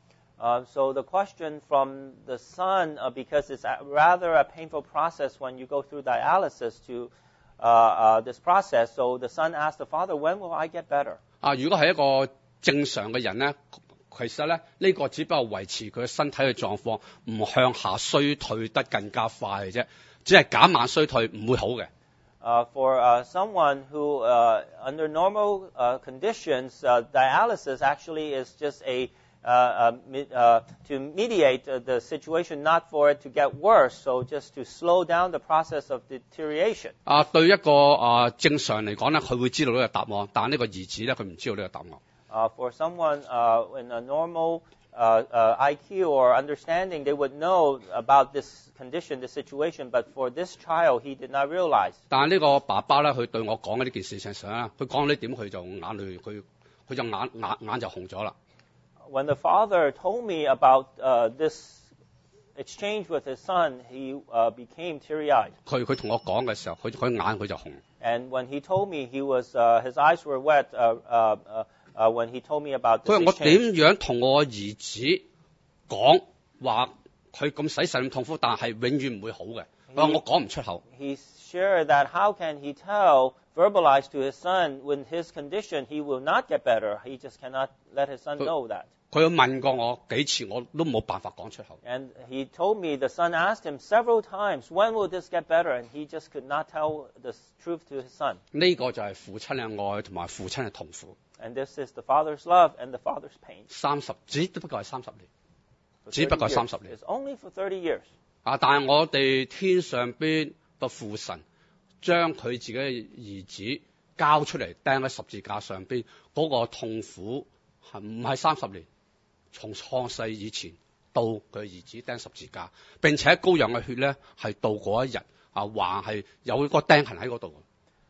Uh, so the question from the son, uh, because it's a, rather a painful process when you go through dialysis to uh, uh, this process. So the son asked the father, "When will I get better?" 啊，如果係一個正常嘅人咧，其實咧呢、這個只不過維持佢嘅身體嘅狀況，唔向下衰退得更加快嘅啫，只係減慢衰退，唔會好嘅。 Uh, for uh, someone who, uh, under normal uh, conditions, uh, dialysis actually is just a Uh, uh, uh, to mediate uh, the situation, not for it to get worse, so just to slow down the process of deterioration. 啊，對一個啊正常嚟講咧，佢會知道呢個答案，但係呢個兒子咧，佢唔知道呢個答案。 Uh, for someone uh, in a normal uh, uh, I Q or understanding, they would know about this condition, this situation, but for this child, he did not realize. 但係呢個爸爸咧，佢對我講嘅呢件事情上咧，佢講呢點，佢就眼淚，佢佢就眼眼眼就紅咗啦。 When the father told me about uh, this exchange with his son, he uh, became teary-eyed. 佢佢同我講嘅時候，佢佢眼佢就紅。 And when he told me, he was uh, his eyes were wet. Uh, uh, uh, uh, when he told me about this 佢話我點 exchange. 樣同我兒子講話佢咁洗腎咁痛苦，但係永遠唔會好嘅。佢話我講唔出口。 He's sure that how can he tell, verbalize to his son, when his condition he will not get better. He just cannot let his son know that. 佢問過我幾次，我都冇辦法講出口。 And he told me, the son asked him several times, when will this get better? And he just could not tell the truth to his son. 呢個就係父親嘅愛同埋父親嘅痛苦。 And this is the father's love and the father's pain. 三十只不過係三十年， For 只不 thirty 過係 years. 三十年。 It's only for thirty years. 啊！但係我哋天上邊個父神將佢自己嘅兒子交出嚟釘喺十字架上邊，嗰、那個痛苦係唔係三十年？從創世以前到佢兒子釘十字架，並且羔羊嘅血咧係到嗰一日啊，還係有個釘痕喺嗰度。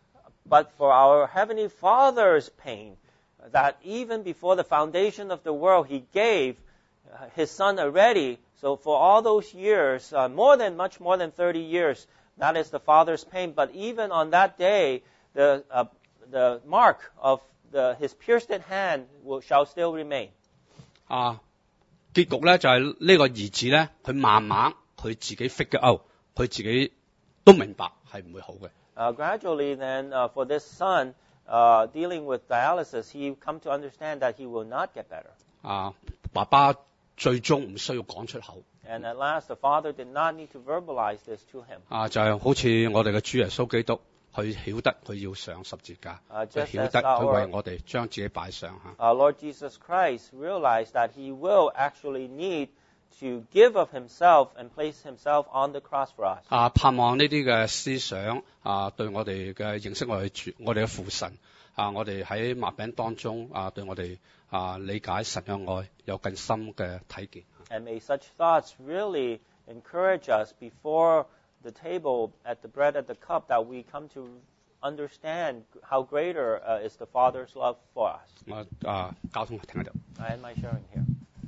But for our Heavenly Father's pain, that even before the foundation of the world, He gave His Son already. So for all those years, uh, more than, much more than thirty years, that is the Father's pain. But even on that day, the, uh, the mark of the, His pierced hand will, shall still remain. 啊，結局咧就係、是、呢個兒子咧，佢慢慢佢自己 figure out，佢自己都明白係唔會好嘅。 Uh, gradually, then, uh, for this son uh, dealing with dialysis, he come to understand that he will not get better. 啊，爸爸最終唔需要講出口。 And at last, the Father did not need to verbalize this to him. 啊，就係好似我哋嘅主耶穌基督，佢曉得佢要上十字架，佢 Uh, just 曉 as 得佢 our, 為我哋將自己擺上嚇。 our Lord Jesus Christ realized that he will actually need to give of himself and place himself on the cross for us. 啊，盼望呢啲嘅思想啊，對我哋嘅認識我哋主，我哋嘅父神啊，我哋喺擘餅當中啊，對我哋啊理解神嘅愛有更深嘅體見。 And may such thoughts really encourage us before the table, at the bread, at the cup, that we come to understand how greater uh, is the Father's love for us. 我啊交通停喺度。 I end my sharing here.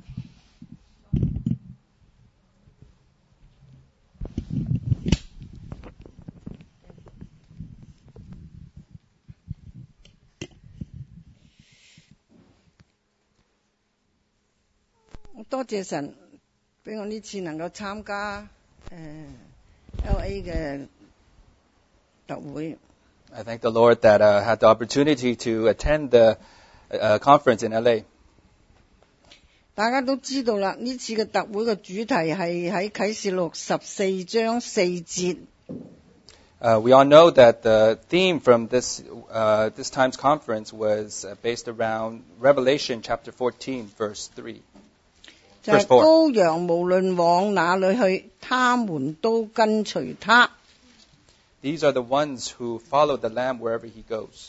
多謝神俾我呢次能夠參加誒 L A 嘅特會。 I thank the Lord that I uh, had the opportunity to attend the uh, conference in L A. 大家都知道啦，呢次嘅特會嘅主題係喺啟示錄十四章四節。 Uh, we all know that the theme from this uh, this time's conference was uh, based around Revelation chapter fourteen, verse three. 就係羔羊無論往哪裏去，他們都跟隨他。 These are the ones who follow the Lamb wherever he goes.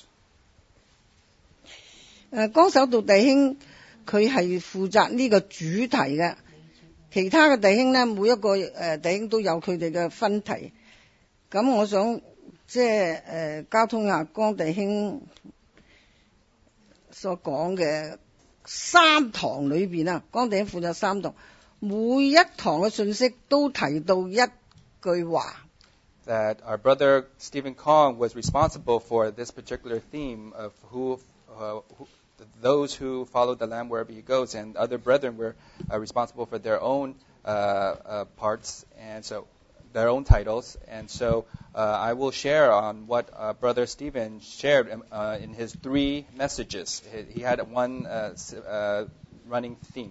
誒，江守道弟兄佢係負責呢個主題嘅，其他嘅弟兄呢，每一個誒弟兄都有佢哋嘅分題。咁我想即係誒交通下江弟兄所講嘅。 三堂裏邊啊，江弟兄負責三堂，每一堂嘅信息都提到一句話。 That our brother Stephen Kong was responsible for this particular theme of who, uh, who those who follow the Lamb wherever he goes, and other brethren were uh, responsible for their own uh, uh, parts, and so their own titles. And so uh, I will share on what uh, Brother Stephen shared uh, in his three messages. He, he had one uh, uh, running theme.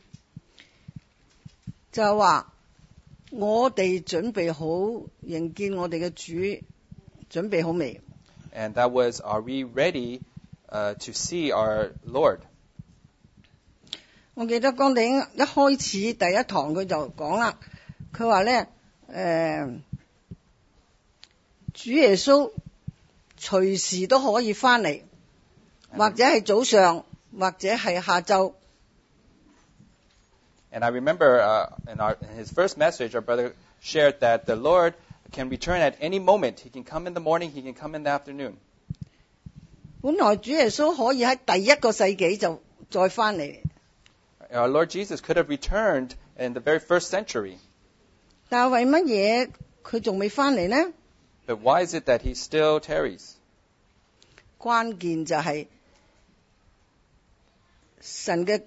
就話我哋準備好迎見我哋嘅主，準備好未？ And that was, are we ready uh, to see our Lord? 我記得江弟兄一開始第一堂佢就講啦，佢話咧。 誒、呃，主耶穌隨時都可以翻嚟，或者係早上，或者係下晝。 And I remember uh, in, our, in his first message, our brother shared that the Lord can return at any moment. He can come in the morning, he can come in the afternoon. 本來主耶穌可以喺第一個世紀就再翻嚟。 Our Lord Jesus could have returned in the very first century. 但係為乜嘢佢仲未翻嚟呢？ But why is it that he still tarries? 關鍵就係神嘅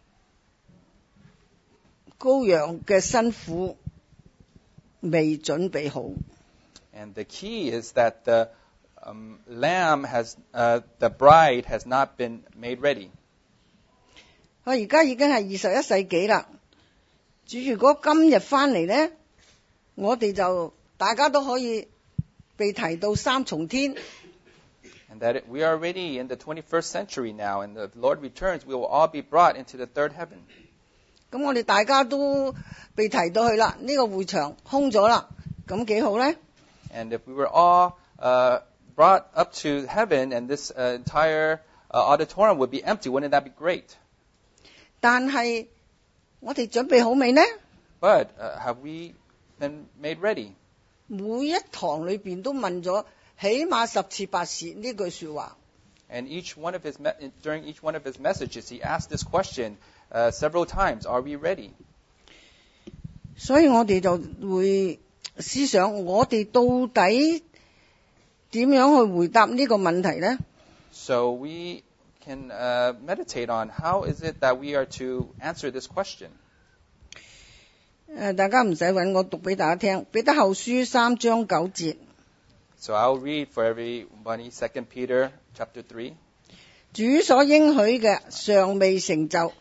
羔羊嘅新婦未準備好。 And the key is that the um, lamb has, uh, the bride has not been made ready. 我而家已經係二十一世紀啦，主如果今日翻嚟呢？ 我哋就大家都可以被提到三重天。 And that it, we are already in the twenty-first century now, and the Lord returns, we will all be brought into the third heaven. 咁我哋大家都被提到去啦，呢、這個會場空咗啦，咁幾好咧？ And if we were all uh, brought up to heaven, and this uh, entire uh, auditorium would be empty, wouldn't that be great? 但係我哋準備好未呢？ But uh, have we been made ready? 每一堂裏邊都問咗起碼十次八次呢句說話。 And each one of his me- during each one of his messages, he asked this question uh, several times: Are we ready? 所以我哋就會思想，我哋到底點樣去回答呢個問題呢？ So we can uh, meditate on how is it that we are to answer this question. 誒，大家唔使揾我讀俾大家聽，彼得後書三章九節。 So I'll read for everybody Second Peter chapter three. 主所應許嘅尚未成就，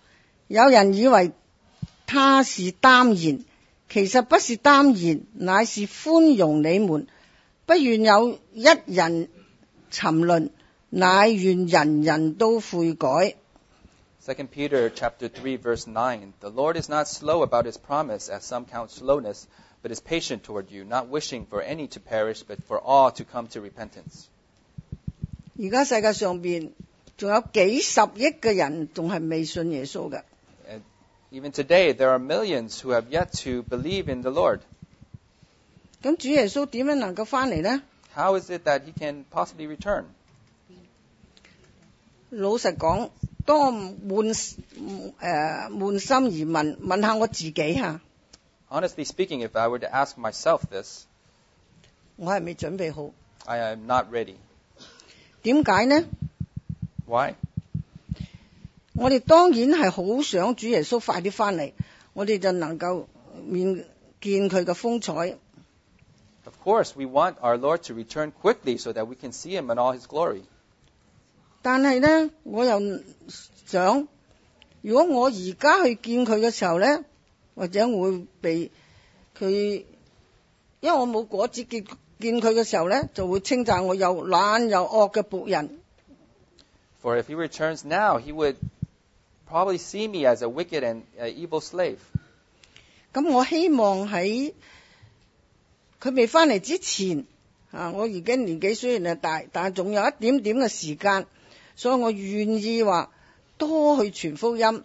有人以為他是耽延，其實不是耽延，乃是寬容你們，不願有一人沉淪，乃願人人都悔改。 Second Peter chapter three verse nine, the Lord is not slow about his promise, as some count slowness, but is patient toward you, not wishing for any to perish, but for all to come to repentance. 而家世界上邊仲有幾十億嘅人仲係未信耶穌嘅。 And even today, there are millions who have yet to believe in the Lord. 咁主耶穌點樣能夠翻嚟呢？ How is it that he can possibly return? 老實講，當我捫誒捫心而問，問下我自己嚇， Honestly speaking, if I were to ask myself this, 我係未準備好？ I am not ready. 點解呢？ Why? 我哋當然係好想主耶穌快啲翻嚟，我哋就能夠面見佢嘅風采。 Of course, we want our Lord to return quickly so that we can see him in all his glory. 但係呢，我又想，如果我而家去見佢嘅時候呢，或者我會被佢，因為我冇果子見見佢嘅時候呢，就會稱讚我又懶又惡嘅僕人。 For if he returns now, he would probably see me as a wicked and uh, evil slave. 咁我希望喺佢未翻嚟之前，啊，我而家年紀雖然係大，但係仲有一點點嘅時間，所以我願意話多去傳福音。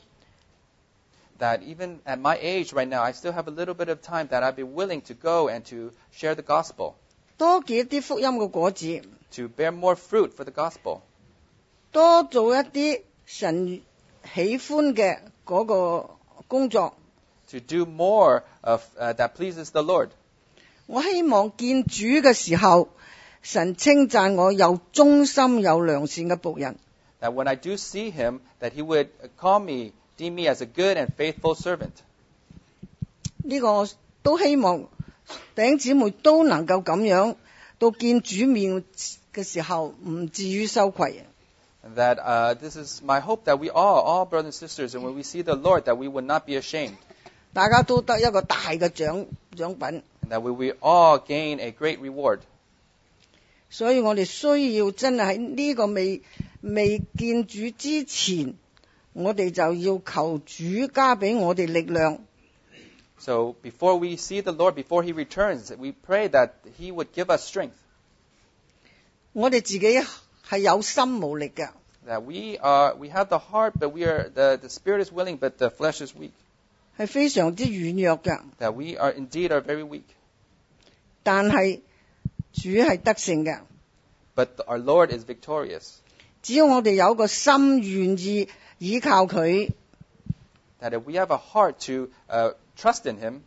That even at my age right now, I still have a little bit of time that I'd be willing to go and to share the gospel, 多結一啲福音嘅果子， to bear more fruit for the gospel, 多做一啲神喜歡嘅嗰個工作。 to do more of uh, that pleases the Lord. 我希望見主嘅時候，神稱讚我有忠心有良善嘅僕人。 That when I do see him, that he would call me, deem me as a good and faithful servant. 呢個我都希望弟兄姊妹都能夠咁樣，到見主面嘅時候唔至於羞愧。 And that uh, this is my hope that we all, all brothers and sisters, and when we see the Lord, that we would not be ashamed. 大家都得一個大嘅獎獎品。 And that we will all gain a great reward. 所以我哋需要真係喺呢個未未見主之前，我哋就要求主加俾我哋力量。 So before we see the Lord, before he returns, we pray that he would give us strength. 我哋自己係有心無力嘅， That we are, we have the heart, but we are, the, the spirit is willing, but the flesh is weak. 係非常之軟弱嘅。 That we are indeed are very weak. 但係主係得勝嘅， But our Lord is victorious. 只要我哋有個心願意依靠佢， That if we have a heart to uh, trust in him,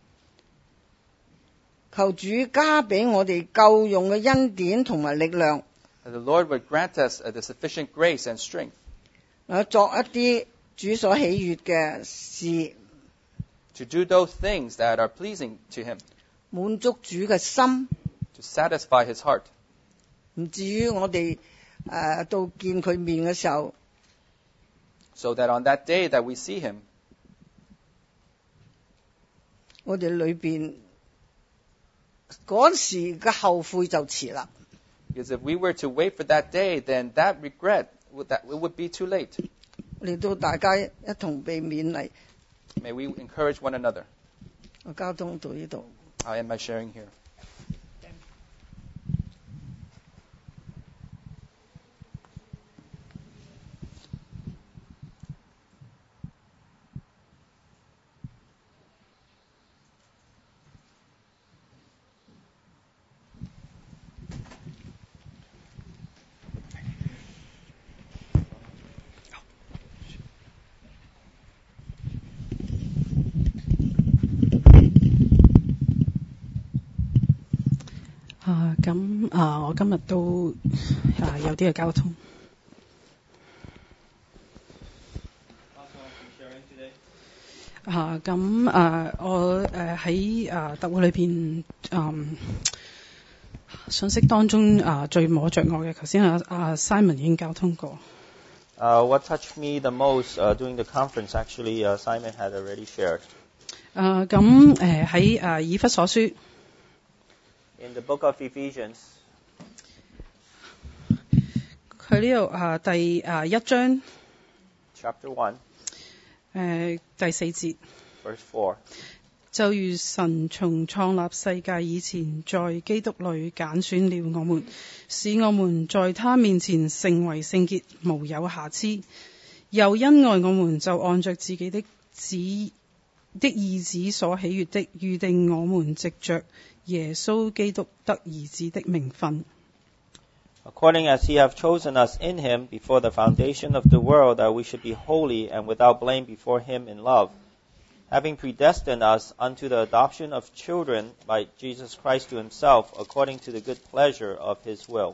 求主加俾我哋夠用嘅恩典同埋力量， that the Lord would grant us uh, the sufficient grace and strength 啊，作一啲主所喜悅嘅事， to do those things that are pleasing to him, 滿足主嘅心， to satisfy his heart. 唔至於我哋誒、呃、到見佢面嘅時候， So that on that day that we see him, 我哋裏邊嗰時嘅後悔就遲啦。 because if we were to wait for that day, then that regret, would, that, it would be too late. 嚟到大家一同被勉勵。 May we encourage one another. 我交通到呢度。 I end my sharing here. 啊，咁啊，我今日都啊有啲嘅交通。啊，咁啊，我誒喺啊特會裏邊，嗯，信息當中啊最摸着我嘅，頭先啊啊 Simon 已經交通過。 Uh, what touched me the most uh, during the conference, actually, uh, Simon had already shared. 誒咁誒喺誒以弗所書 In the book of Ephesians, 佢呢度誒第誒一章 chapter one, 誒第四節， verse four. 就如神從創立世界以前，在基督裏揀選了我們，使我們在他面前成為聖潔，無有瑕疵。又因愛我們，就按着自己的旨的意旨所喜悅的，預定我們藉着耶穌基督得兒子的名分。 According as he hath chosen us in him before the foundation of the world, that we should be holy and without blame before him in love, having predestined us unto the adoption of children by Jesus Christ to himself, according to the good pleasure of his will.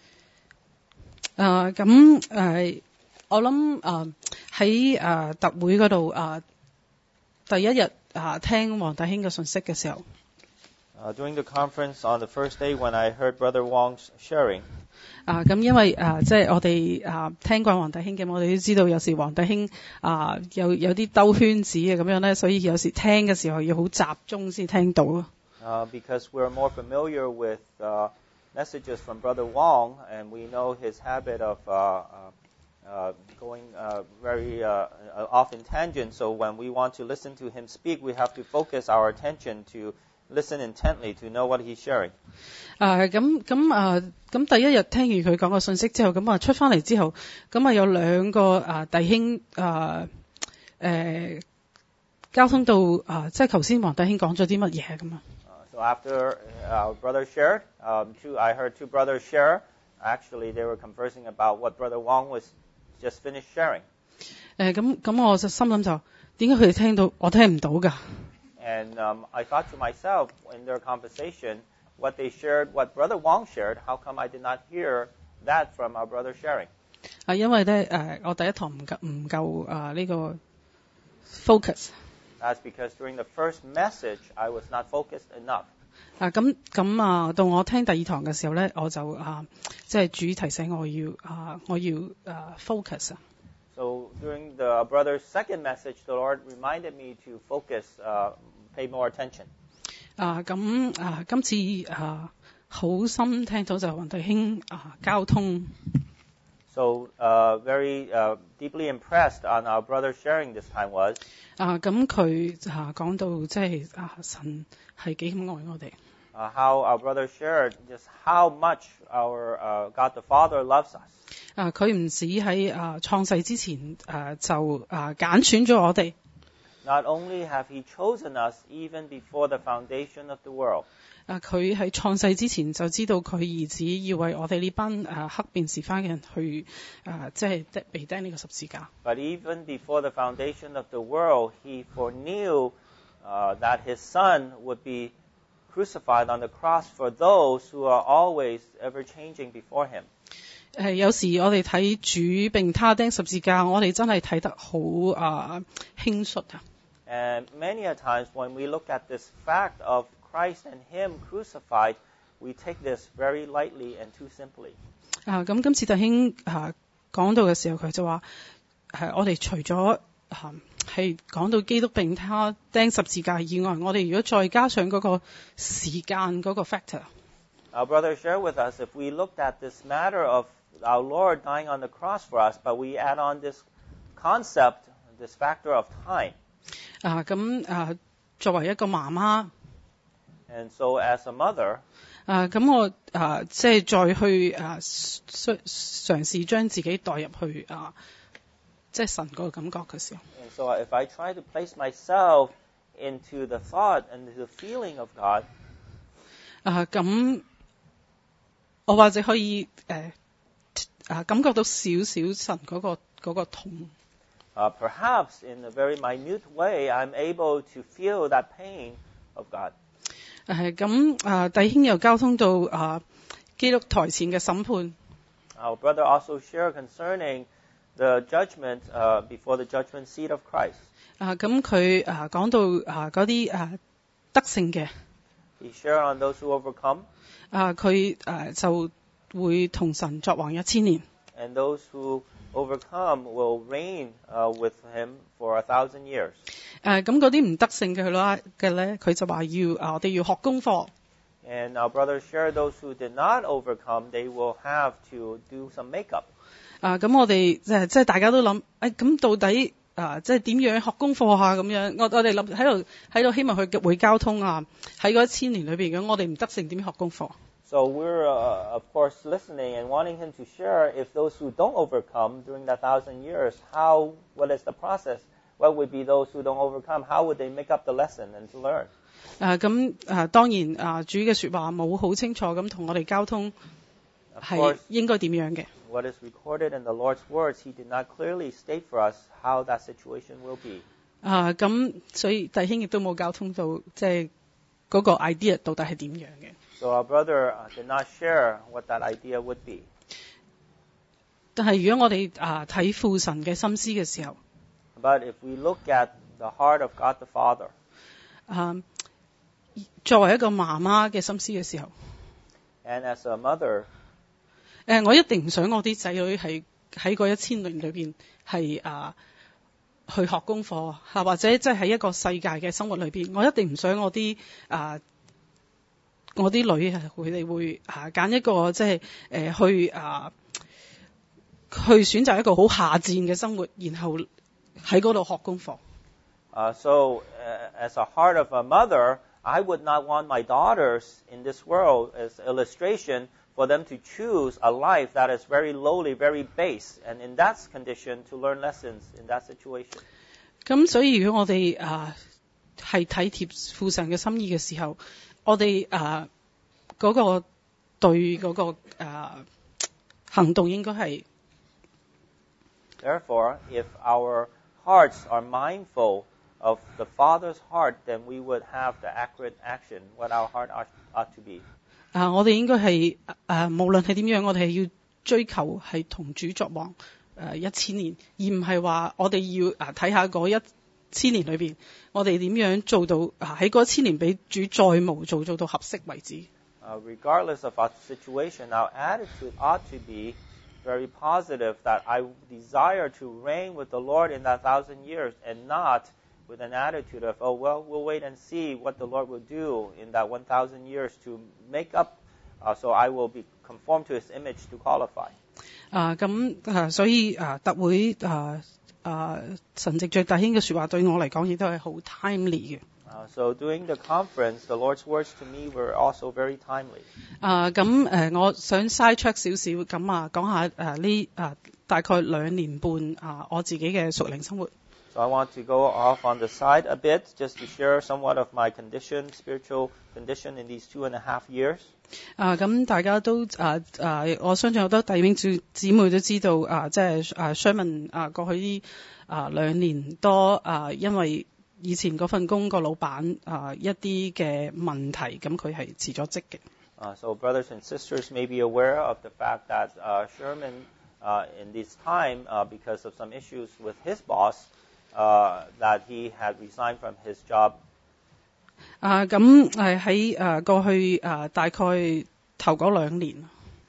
誒咁誒，我諗誒喺誒特會嗰度誒第一日誒、呃、聽黃大興嘅信息嘅時候， Uh, during the conference on the first day when I heard Brother Wong's sharing, 啊咁因為誒、呃、即係我哋誒、呃、聽慣黃大興嘅，我哋都知道有時黃大興啊、呃、有有啲兜圈子嘅咁樣咧，所以有時聽嘅時候要好集中先聽到咯。 uh, because we're more familiar with uh, messages from Brother Wong, and we know his habit of uh, uh, uh, going uh, very uh, off in tangent. So when we want to listen to him speak, we have to focus our attention to listen intently to know what he's sharing. 誒咁咁啊咁第一日聽完佢講個信息之後，咁啊出翻嚟之後，咁啊有兩個啊弟兄啊誒交通到啊，即係頭先黃大興講咗啲乜嘢咁啊。 So after our brother shared, um, two, I heard two brothers share. Actually, they were conversing about what Brother Wong was just finished sharing. 誒咁咁我就心諗就點解佢哋聽到我聽唔到㗎？ And um, I thought to myself in their conversation, what they shared, what Brother Wong shared, how come I did not hear that from our brother sharing? 啊，因為咧誒，我第一堂唔夠唔夠啊呢個 focus。 That's because during the first message, I was not focused enough. 啊咁咁啊，到我聽第二堂嘅時候咧，我就啊即係主提醒我要啊我要啊 focus 啊。 So during the brother's second message, the Lord reminded me to focus, uh, pay more attention. 啊咁啊今次啊好深聽到就係黃大興啊交通。 So uh, very uh, deeply impressed on our brother sharing this time was 啊咁佢啊講到即係啊神係幾咁愛我哋。 uh, how our brother shared just how much our uh, God the Father loves us. 啊佢唔止喺啊創世之前誒就啊揀選咗我哋。 Not only have he chosen us even before the foundation of the world. 啊佢喺創世之前就知道佢兒子要為我哋呢班誒黑面是番嘅人去誒即係被釘呢個十字架。 But even before the foundation of the world, he foreknew uh, that his son would be crucified on the cross for those who are always ever changing before him. 誒有時我哋睇主並他釘十字架，我哋真係睇得好啊輕率啊。 And many a times when we look at this fact of Christ and him crucified, we take this very lightly and too simply. 啊咁今次弟兄啊講到嘅時候，佢就話係我哋除咗啊係講到基督並他釘十字架以外，我哋如果再加上嗰個時間嗰個 factor。 Our brother shared with us, if we looked at this matter of our Lord dying on the cross for us, but we add on this concept, this factor of time. 啊咁啊作為一個媽媽， And so as a mother, 啊咁我啊即係再去啊嘗嘗試將自己代入去啊即係神嗰個感覺嘅時候， and so if I try to place myself into the thought and the feeling of God, 啊咁我或者可以誒啊感覺到少少神嗰個嗰個痛。 uh, perhaps in a very minute way, I'm able to feel that pain of God. 誒咁啊弟兄又交通到啊基督台前嘅審判。 Our brother also shared concerning the judgment uh, before the judgment seat of Christ. 啊咁佢啊講到啊嗰啲啊得勝嘅， He shared on those who overcome, 啊佢誒就會同神作王一千年。 and those who overcome will reign uh, with him for a thousand years. 誒咁嗰啲唔得勝嘅佢啦嘅咧，佢就話要啊，我哋要學功課。 And our brothers share those who did not overcome, they will have to do some makeup. 啊，咁我哋即係即係大家都諗，誒咁到底啊，即係點樣學功課啊咁樣？我我哋諗喺度喺度希望佢會交通啊，喺嗰一千年裏邊咁，我哋唔得勝點學功課？ So we're, uh, of course, listening and wanting him to share if those who don't overcome during that thousand years, how, what is the process? What would be those who don't overcome? How would they make up the lesson and to learn? 誒咁誒當然啊，主嘅説話冇好清楚咁同我哋交通係應該點樣嘅。 What is recorded in the Lord's words, He did not clearly state for us how that situation will be. 啊咁，所以弟兄亦都冇交通到即係嗰個 idea 到底係點樣嘅。 So our brother uh, did not share what that idea would be. 但係如果我哋啊睇父神嘅心思嘅時候， But if we look at the heart of God the Father, 啊作為一個媽媽嘅心思嘅時候， and as a mother, 誒我一定唔想我啲仔女係喺嗰一千年裏邊係啊去學功課嚇，或者即係喺一個世界嘅生活裏邊，我一定唔想我啲啊我啲女係佢哋會啊揀一個即係誒去啊去選擇一個好下賤嘅生活，然後喺嗰度學功課。 uh, so uh, as a heart of a mother, I would not want my daughters in this world as illustration for them to choose a life that is very lowly, very base, and in that condition to learn lessons in that situation. 咁所以如果我哋啊係體貼父神嘅心意嘅時候，我哋啊嗰個對嗰個啊行動應該係。 Therefore, if our hearts are mindful of the Father's heart, then we would have the accurate action, what our heart ought, ought to be. 啊，我哋應該係誒，無論係點樣，我哋係要追求係同主作王誒一千年，而唔係話我哋要啊睇下嗰一千年裏邊，我哋點樣做到啊喺嗰一千年俾主再無做做到合適為止。 Uh, regardless of our situation, our attitude ought to be very positive that I desire to reign with the Lord in that thousand years, and not with an attitude of, oh, well, we'll wait and see what the Lord will do in that one thousand years to make up, uh, so I will be conformed to His image to qualify. 啊，咁啊，所以啊，特會啊啊神藉着弟兄嘅説話對我嚟講亦都係好 timely 嘅。 Uh, so during the conference, the Lord's words to me were also very timely. 啊，咁誒，我想 side track 少少，咁啊，講下誒呢啊大概兩年半啊我自己嘅屬靈生活。 So I want to go off on the side a bit, just to share somewhat of my condition, spiritual condition in these two and a half years. 啊，咁大家都啊啊，我相信好多弟兄姊姊妹都知道啊，即係啊 Sherman 啊過去呢啊兩年多啊，因為以前嗰份工個老闆啊一啲嘅問題，咁佢係辭咗職嘅。 Uh, so brothers and sisters may be aware of the fact that uh, Sherman, uh, in this time, uh, because of some issues with his boss, uh, that he had resigned from his job. 啊，咁誒喺誒過去誒大概頭嗰兩年。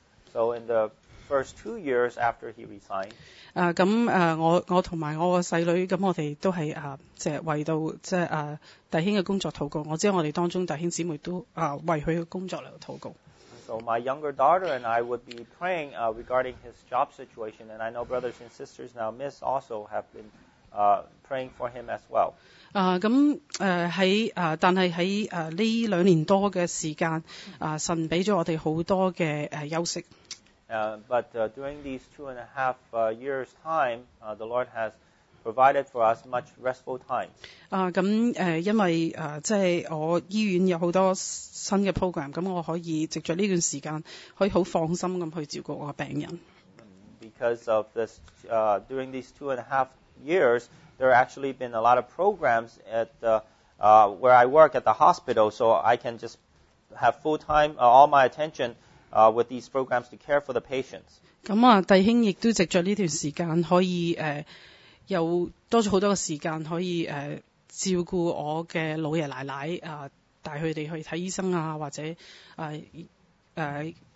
So in the first two years after he resigned, 啊，咁誒我我同埋我個細女，咁我哋都係啊，即係為到即係啊弟兄嘅工作禱告。我知道我哋當中弟兄姊妹都啊為佢嘅工作嚟禱告。 so my younger daughter and I would be praying uh, regarding his job situation, and I know brothers and sisters now, Miss also have been uh, praying for him as well. 啊，咁誒喺啊，但係喺誒呢兩年多嘅時間，啊神俾咗我哋好多嘅誒休息。 Uh, but uh, during these two and a half uh, years' time, uh, the Lord has provided for us much restful time. 啊，咁誒因為誒即係我醫院有好多新嘅 program，咁我可以藉着呢段時間可以好放心咁去照顧我嘅病人。 Because of this, uh, during these two and a half years, there have actually been a lot of programs at the, uh, where I work at the hospital, so I can just have full time, uh, all my attention uh, with these programs to care for the patients. 咁啊，弟兄亦都藉着呢段時間可以誒、呃、有多咗好多嘅時間可以誒、呃、照顧我嘅老爺奶奶啊、呃，帶佢哋去睇醫生啊，或者誒誒、呃呃、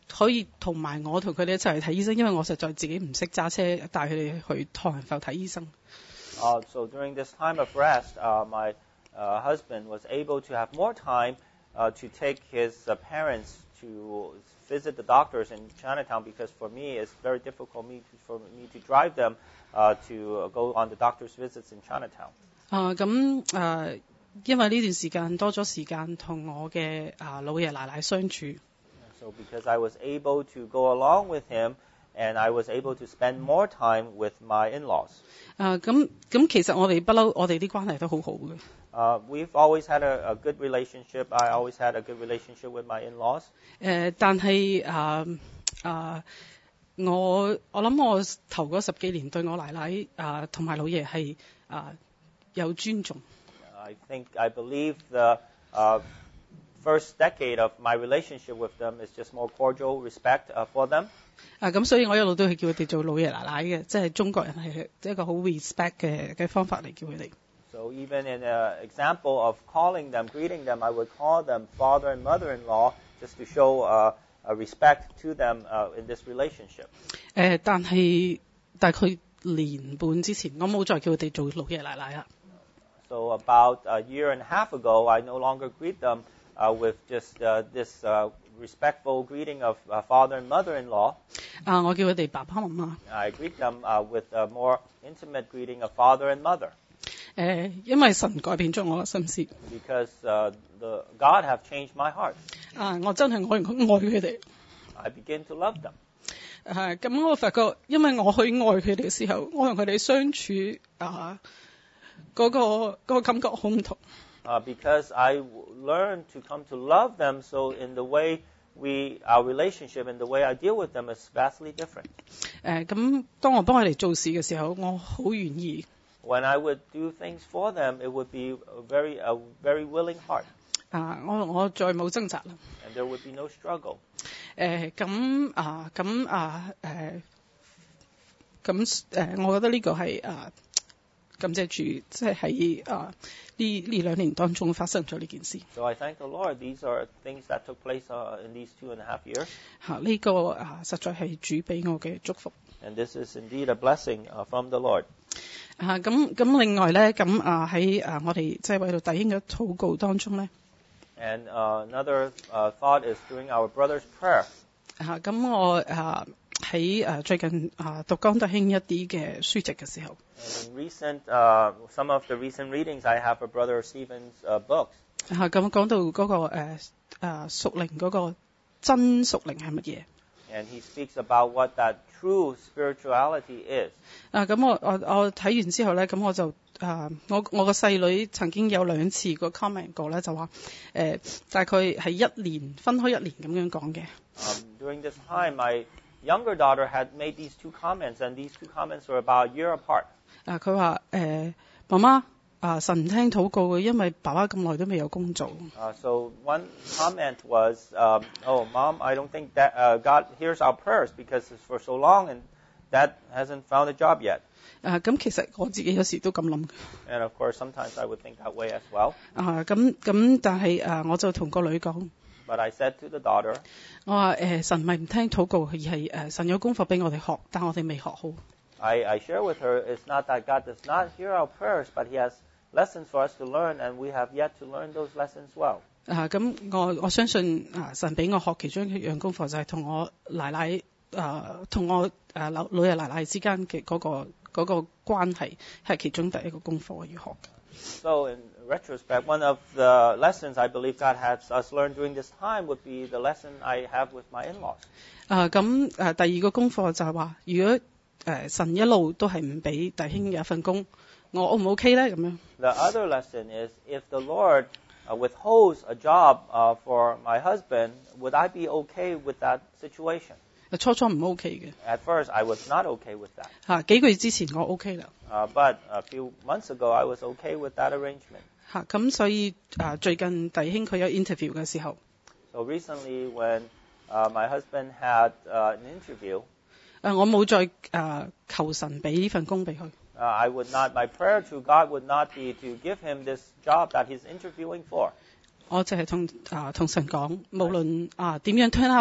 可以同埋我同佢哋一齊去睇醫生，因為我實在自己唔識揸車，帶佢哋去唐人埠睇醫生。 Uh, so during this time of rest, uh, my uh, husband was able to have more time uh, to take his uh, parents to visit the doctors in Chinatown, because for me it's very difficult me to, for me to drive them uh, to go on the doctor's visits in Chinatown. 啊咁誒，因為呢段時間多咗時間同我嘅啊老爺奶奶相處。 So because I was able to go along with him, and I was able to spend more time with my in-laws. 啊咁咁，其實我哋不嬲，我哋啲關係都好好嘅。 Uh, we've always had a, a good relationship. I always had a good relationship with my in-laws. 誒，但係啊啊，我我諗我頭嗰十幾年對我奶奶啊同埋老爺係啊有尊重。 I think I believe the uh, first decade of my relationship with them is just more cordial respect uh, for them. 啊咁，所以我一路都係叫佢哋做老爺奶奶嘅，即係中國人係一個好 respect 嘅嘅方法嚟叫佢哋。 So even in an example of calling them, greeting them, I would call them father and mother-in-law just to show uh, a respect to them uh, in this relationship. 誒，但係大概年半之前，我冇再叫佢哋做老爺奶奶啦。 So about a year and a half ago, I no longer greet them uh, with just uh, this uh, respectful greeting of uh, father and mother-in-law. 啊，我叫佢哋爸爸媽媽。 I greet them uh, with a more intimate greeting of father and mother. 誒，因為神改變咗我嘅心思。 Because uh, the God have changed my heart. 啊，我真係愛愛佢哋。 I begin to love them. 誒，咁我發覺，因為我去愛佢哋嘅時候，我同佢哋相處啊，嗰個嗰個感覺好唔同。 Uh, because I learned to come to love them, so in the way we, our relationship and the way I deal with them is vastly different. 誒，咁當我幫佢哋做事嘅時候，我好願意。 When I would do things for them, it would be a very, a very willing heart. 啊，我我再冇掙扎啦。 And there would be no struggle. 誒，咁啊，咁啊，誒，咁誒，我覺得呢個係啊，感謝主，即係喺啊呢呢兩年當中發生咗呢件事。 So I thank the Lord. These are things that took place uh, in these two and a half years. 嚇，呢個啊，實在係主俾我嘅祝福。 And this is indeed a blessing uh, from the Lord. 啊，咁咁另外咧，咁啊喺啊我哋即係為到弟兄嘅禱告當中咧。 And uh, another uh, thought is during our brother's prayer. 啊，咁我啊喺誒最近啊讀江德興一啲嘅書籍嘅時候。 And in recent, uh, some of the recent readings, I have a brother Stephen's uh, books. 啊，咁講到嗰、那個誒誒屬靈嗰個真屬靈係乜嘢？ And he speaks about what that true spirituality is. 啊，咁我我我睇完之後咧，咁我就啊，我我個細女曾經有兩次個 comment 過咧，就話誒、呃、大概係一年分開一年咁樣講嘅。 Um, during this time, my younger daughter had made these two comments, and these two comments were about a year apart. 啊，佢話誒媽媽啊，神唔聽禱告嘅，因為爸爸咁耐都未有工做。 Uh, so one comment was, um, "Oh, Mom, I don't think that uh, God hears our prayers because it's for so long, and Dad hasn't found a job yet." 啊，咁其實我自己有時都咁諗。 And of course, sometimes I would think that way as well. 啊，咁咁，但係啊，我就同個女講。 But I said to the daughter, 我話誒、呃、神唔係唔聽禱告，而係誒、呃、神有功課俾我哋學，但我哋未學好。 I, I share with her, it's not that God does not hear our prayers, but He has lessons for us to learn, and we have yet to learn those lessons well. 啊，咁我我相信啊，神俾我學其中一樣功課就係同我奶奶啊，同我誒老老爺奶奶之間嘅嗰個嗰、嗰個關係係其中第一個功課我要學嘅。 So in retrospect, one of the lessons I believe God has us learn during this time would be the lesson I have with my in-laws. 啊，咁誒第二個功課就係話，如果誒、呃、神一路都係唔俾弟兄有一份工，我 O 唔 OK 咧？咁樣。 The other lesson is if the Lord uh, withholds a job uh, for my husband, would I be okay with that situation? 初初唔 OK 嘅。 At first, I was not okay with that. 嚇、啊、幾個月之前我 OK 啦。 Uh, but a few months ago, I was okay with that arrangement. 嚇、啊、咁所以啊最近弟兄佢有 interview 嘅時候。 So recently, when uh, my husband had uh, an interview, 誒我冇再誒求神俾呢份工俾佢。 Uh, I would not, my prayer to God would not be to give him this job that he's interviewing for. 我就係同啊同神講，無論啊點樣 turn out，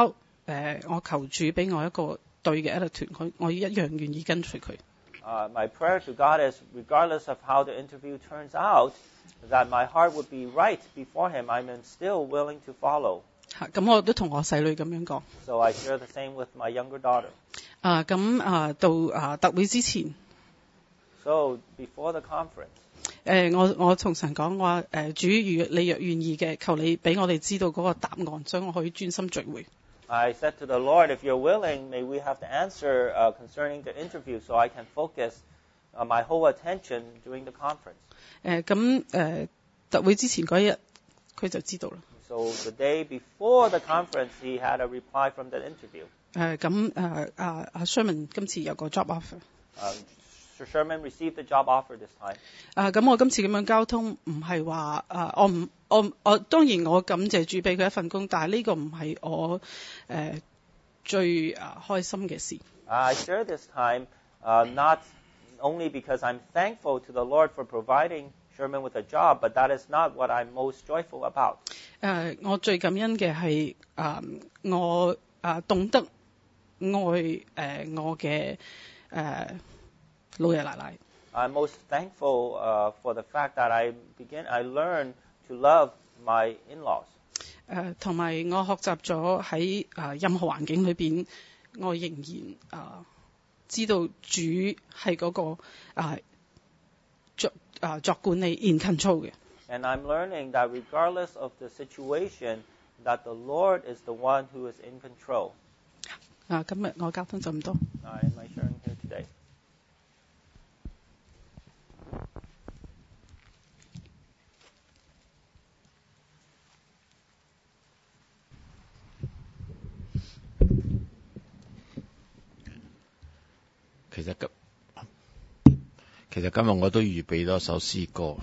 呃、我求主俾我一個對嘅 attitude， 我我一樣願意跟隨佢。 Uh, my prayer to God is, regardless of how the interview turns out, that my heart would be right before Him. I'm still willing to follow. 嚇，咁我都同我細女咁樣講。 So I share the same with my younger daughter. 啊，咁啊到啊特會之前。 So before the conference. 誒、呃，我我同神講，我話誒主，如你若願意嘅，求你俾我哋知道嗰個答案，所以我可以專心聚會。 I said to the Lord, if you're willing, may we have the answer uh, concerning the interview so I can focus uh, my whole attention during the conference. 誒咁誒特會之前嗰一日，佢就知道啦。 So the day before the conference, he had a reply from that interview. 誒咁誒阿阿 Sherman 今次有個 job offer。 Um, Sir Sherman received the job offer this time. 啊咁我今次咁樣交通唔係話啊我唔我我當然我感謝主俾佢一份工，但係呢個唔係我誒、呃、最啊開心嘅事。 I share this time uh, not only because I'm thankful to the Lord for providing Sherman with a job, but that is not what I'm most joyful about. 誒我最感恩嘅係啊我啊懂得愛誒我嘅誒老爺奶奶。 I'm most thankful uh, for the fact that I begin, I learn to love my in-laws. 誒同埋我學習咗喺啊任何環境裏邊，我仍然啊知道主係嗰個啊作啊作管理 in control 嘅。 And I'm learning that regardless of the situation, that the Lord is the one who is in control. 啊，今日我交通就咁多。 Uh, in my sharing here today. 其實今其實今日我都預備咗首詩歌。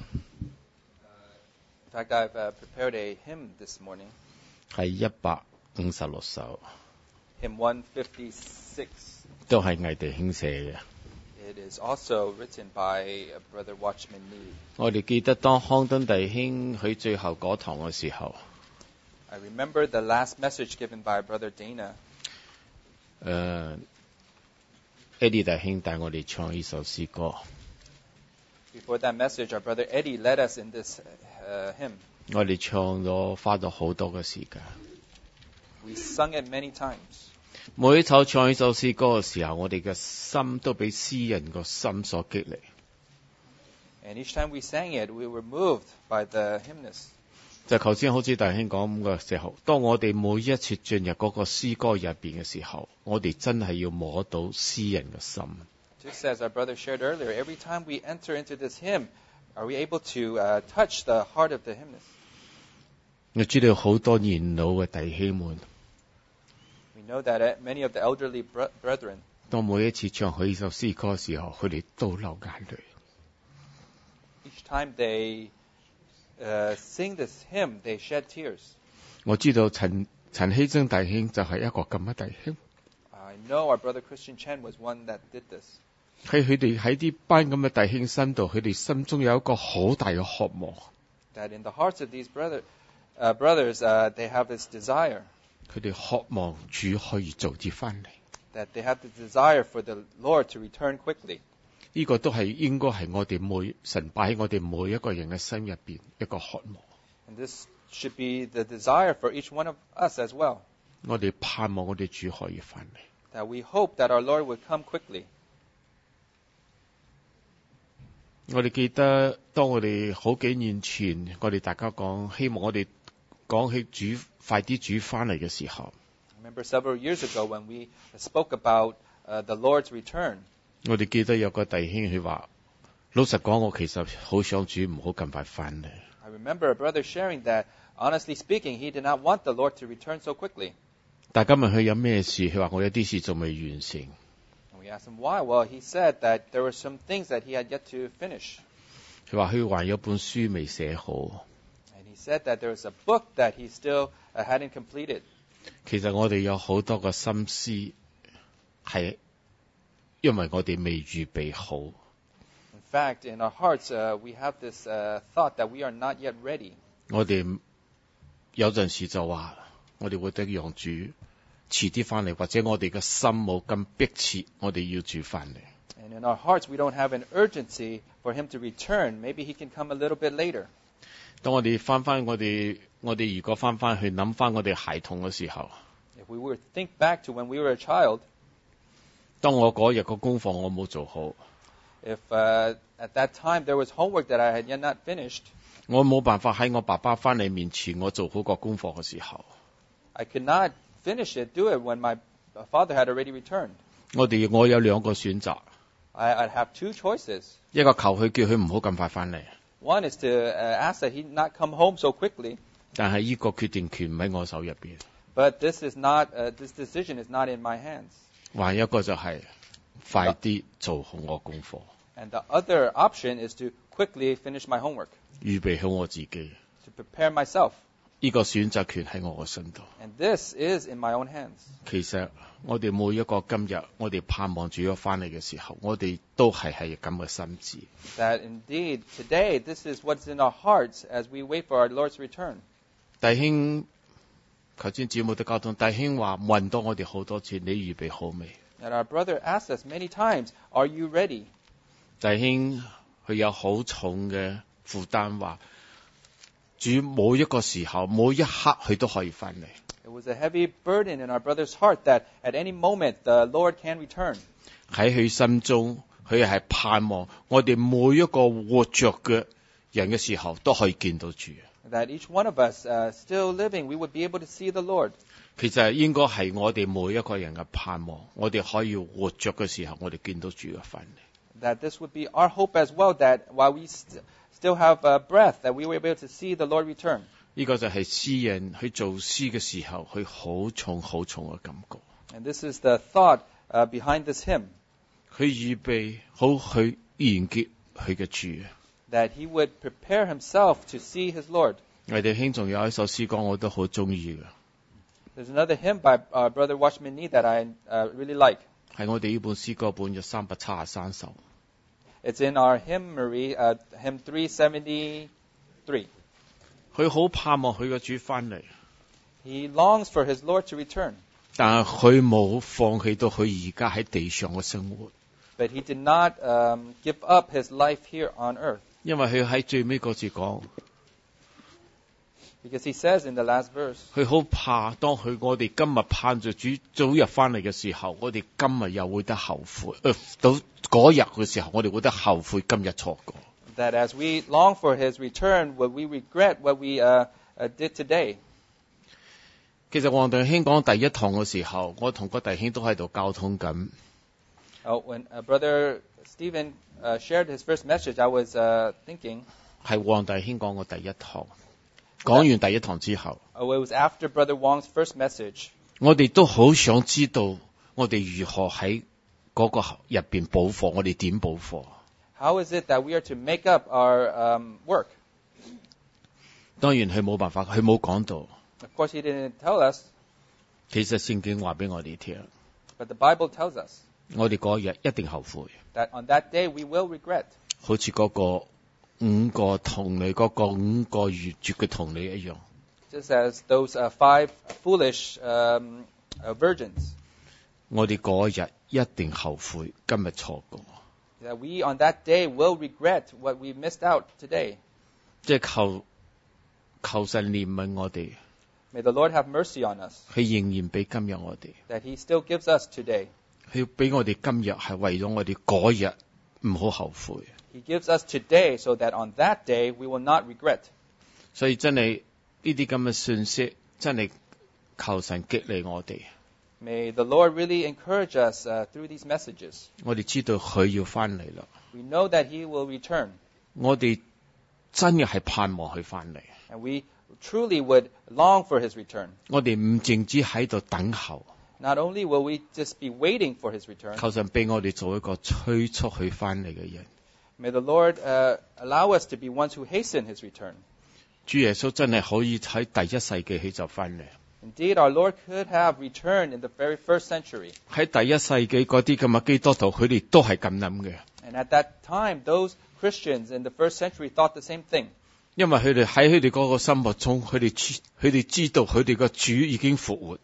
In fact, I've uh, prepared a hymn this morning. 係一百五十六首。 Hymn one fifty-six. 都係魏弟兄寫嘅。 It is also written by Brother Watchman Nee. 我哋記得當康敦弟兄喺最後嗰堂嘅時候。 I remember the last message given by Brother Dana. 誒、uh,，Eddie 弟兄帶我哋唱呢首詩歌。 Before that message, our brother Eddie led us in this uh, hymn. 我哋唱咗，花咗好多嘅時間。 We sung it many times. 每一首唱呢首詩歌嘅時候，我哋嘅心都俾詩人個心所激勵。 And each time we sang it, we were moved by the hymnist. 就頭先好似弟兄講咁嘅時候，當我哋每一次進入嗰個詩歌入邊嘅時候，我哋真係要摸到詩人嘅心。 Just as our brother shared earlier, every time we enter into this hymn, are we able to uh, touch the heart of the hymnist? 我知道好多年老嘅弟兄們， We know that many of the elderly brethren, 當每一次唱佢呢首詩歌嘅時候，佢哋都流眼淚。 each time they uh, sing this hymn, they shed tears. 我知道陳陳希珍弟兄就係一個咁嘅弟兄。 I know our brother Christian Chen was one that did this. 喺佢哋喺啲班咁嘅弟兄心度，佢哋心中有一個好大嘅渴望。 That in the hearts of these brother, uh, brothers, uh, they have this desire. 佢哋渴望主可以早啲翻嚟。 That they have the desire for the Lord to return quickly. 呢個都係應該係我哋每神擺喺我哋每一個人嘅心入邊一個渴望。 And this should be the desire for each one of us as well. 我哋盼望我哋主可以翻嚟。 That we hope that our Lord would come quickly. 我哋記得當我哋好幾年前，我哋大家講希望我哋講起主快啲主翻嚟嘅時候。 I remember several years ago when we spoke about uh, the Lord's return. 我哋記得有個弟兄佢話，老實講，我其實好想主唔好咁快翻嚟。 I remember a brother sharing that, honestly speaking, he did not want the Lord to return so quickly. 但今日佢有咩事？佢話我有啲事仲未完成。 And we asked him why. Well, he said that there were some things that he had yet to finish. 佢話佢還有本書未寫好。 And he said that there was a book that he still uh, hadn't completed. 其實我哋有好多個心思係因為我哋未預備好。 In fact, in our hearts, uh, we have this uh, thought that we are not yet ready. 我哋有陣時就話，我哋會得讓主遲啲翻嚟，或者我哋嘅心冇咁迫切，我哋要主翻嚟。 And in our hearts, we don't have an urgency for him to return. Maybe he can come a little bit later. 當我哋翻翻我哋，我哋如果翻翻去諗翻我哋孩童嘅時候， If we were to think back to when we were a child, 當我嗰日個功課我冇做好， if uh, at that time there was homework that I had yet not finished, 我冇辦法喺我爸爸翻嚟面前我做好個功課嘅時候， I could not finish it, do it when my father had already returned. 我哋我有兩個選擇， I, I'd have two choices. 一個求佢叫佢唔好咁快翻嚟， One is to uh, ask that he not come home so quickly, 但係呢個決定權唔喺我手入邊。 but this is not, uh, this decision is not in my hands. 還有一個就係快啲做好我功課， And the other option is to quickly finish my homework, 預備好我自己。 to prepare myself. 呢個選擇權喺我嘅身度。 And this is in my own hands. 其實我哋每一個今日，我哋盼望主咗翻嚟嘅時候，我哋都係係咁嘅心志。 That indeed, today, this is what's in our hearts as we wait for our Lord's return. 弟兄，頭先姊妹的交通，弟兄話問到我哋好多次，你預備好未？ And our brother asked us many times, are you ready? 弟兄佢有好重嘅負擔，話主每一個時候、每一刻佢都可以翻嚟。 It was a heavy burden in our brother's heart that at any moment the Lord can return. 喺佢心中，佢係盼望我哋每一個活着嘅人嘅時候都可以見到主。 That each one of us, uh, still living, we would be able to see the Lord. 其實應該係我哋每一個人嘅盼望，我哋可以活着嘅時候，我哋見到主嘅翻嚟。 That this would be our hope as well, that while we st- still have uh, breath, that we were able to see the Lord return. 呢個就係詩人去做詩嘅時候，佢好重好重嘅感覺。 And this is the thought uh, behind this hymn, 佢預備好去連結佢嘅主。 that he would prepare himself to see his Lord. 我哋兄仲有一首詩歌我都好中意嘅， There's another hymn by uh, Brother Watchman Nee that I uh, really like. 係我哋呢本詩歌本有三百七十三首。 It's in our hymnary, uh, hymn three seventy-three. 佢好盼望佢嘅主翻嚟， He longs for his Lord to return, 但係佢冇放棄到佢而家喺地上嘅生活， but he did not um, give up his life here on earth. 因為佢喺最尾嗰次講， Because he says in the last verse, 佢好怕當佢我哋今日盼着主早日翻嚟嘅時候，我哋今日又會得後悔。呃、到嗰日嘅時候，我哋會得後悔今日錯過。 that as we long for his return, will we regret what we uh, uh, did today? 其實黃弟兄講第一堂嘅時候，我同個弟兄都喺度交通緊。 Oh, when uh, Brother Stephen uh, shared his first message, I was uh, thinking, 係黃弟兄講過第一堂，講完第一堂之後， oh, it was after Brother Wong's first message. 我哋都好想知道我哋如何喺嗰個入邊補課，我哋點補課？ How is it that we are to make up our um, work? 當然佢冇辦法，佢冇講到。 Of course, he didn't tell us, 其實聖經話俾我哋聽， but the Bible tells us 我哋嗰日一定後悔， that on that day we will regret. 好似嗰個五個童女嗰、個五個愚拙嘅童女一樣。 Just as those uh, five foolish um, uh, virgins, 我哋嗰日一定後悔今日錯過， that we on that day will regret what we missed out today. 即係求求神憐憫我哋， May the Lord have mercy on us, 佢仍然俾今日我哋， that he still gives us today. 佢俾我哋今日係為咗我哋嗰日唔好後悔。 He gives us today so that on that day we will not regret. 所以真係呢啲咁嘅信息，真係求神激勵我哋。 May the Lord really encourage us uh, through these messages. 我哋知道佢要翻嚟啦， We know that he will return, 我哋真嘅係盼望佢翻嚟。 and we truly would long for his return. 我哋唔淨止喺度等候， Not only will we just be waiting for his return, 求神俾我哋做一個催促佢翻嚟嘅人。 may the Lord uh, allow us to be ones who hasten his return. 主耶穌真係可以喺第一世紀起就翻嚟。 Indeed, our Lord could have returned in the very first century. 喺第一世紀嗰啲咁嘅基督徒，佢哋都係咁諗嘅， And at that time, those Christians in the first century thought the same thing. 因為佢哋喺佢哋嗰個心目中，佢哋知佢哋知道佢哋個主已經復活。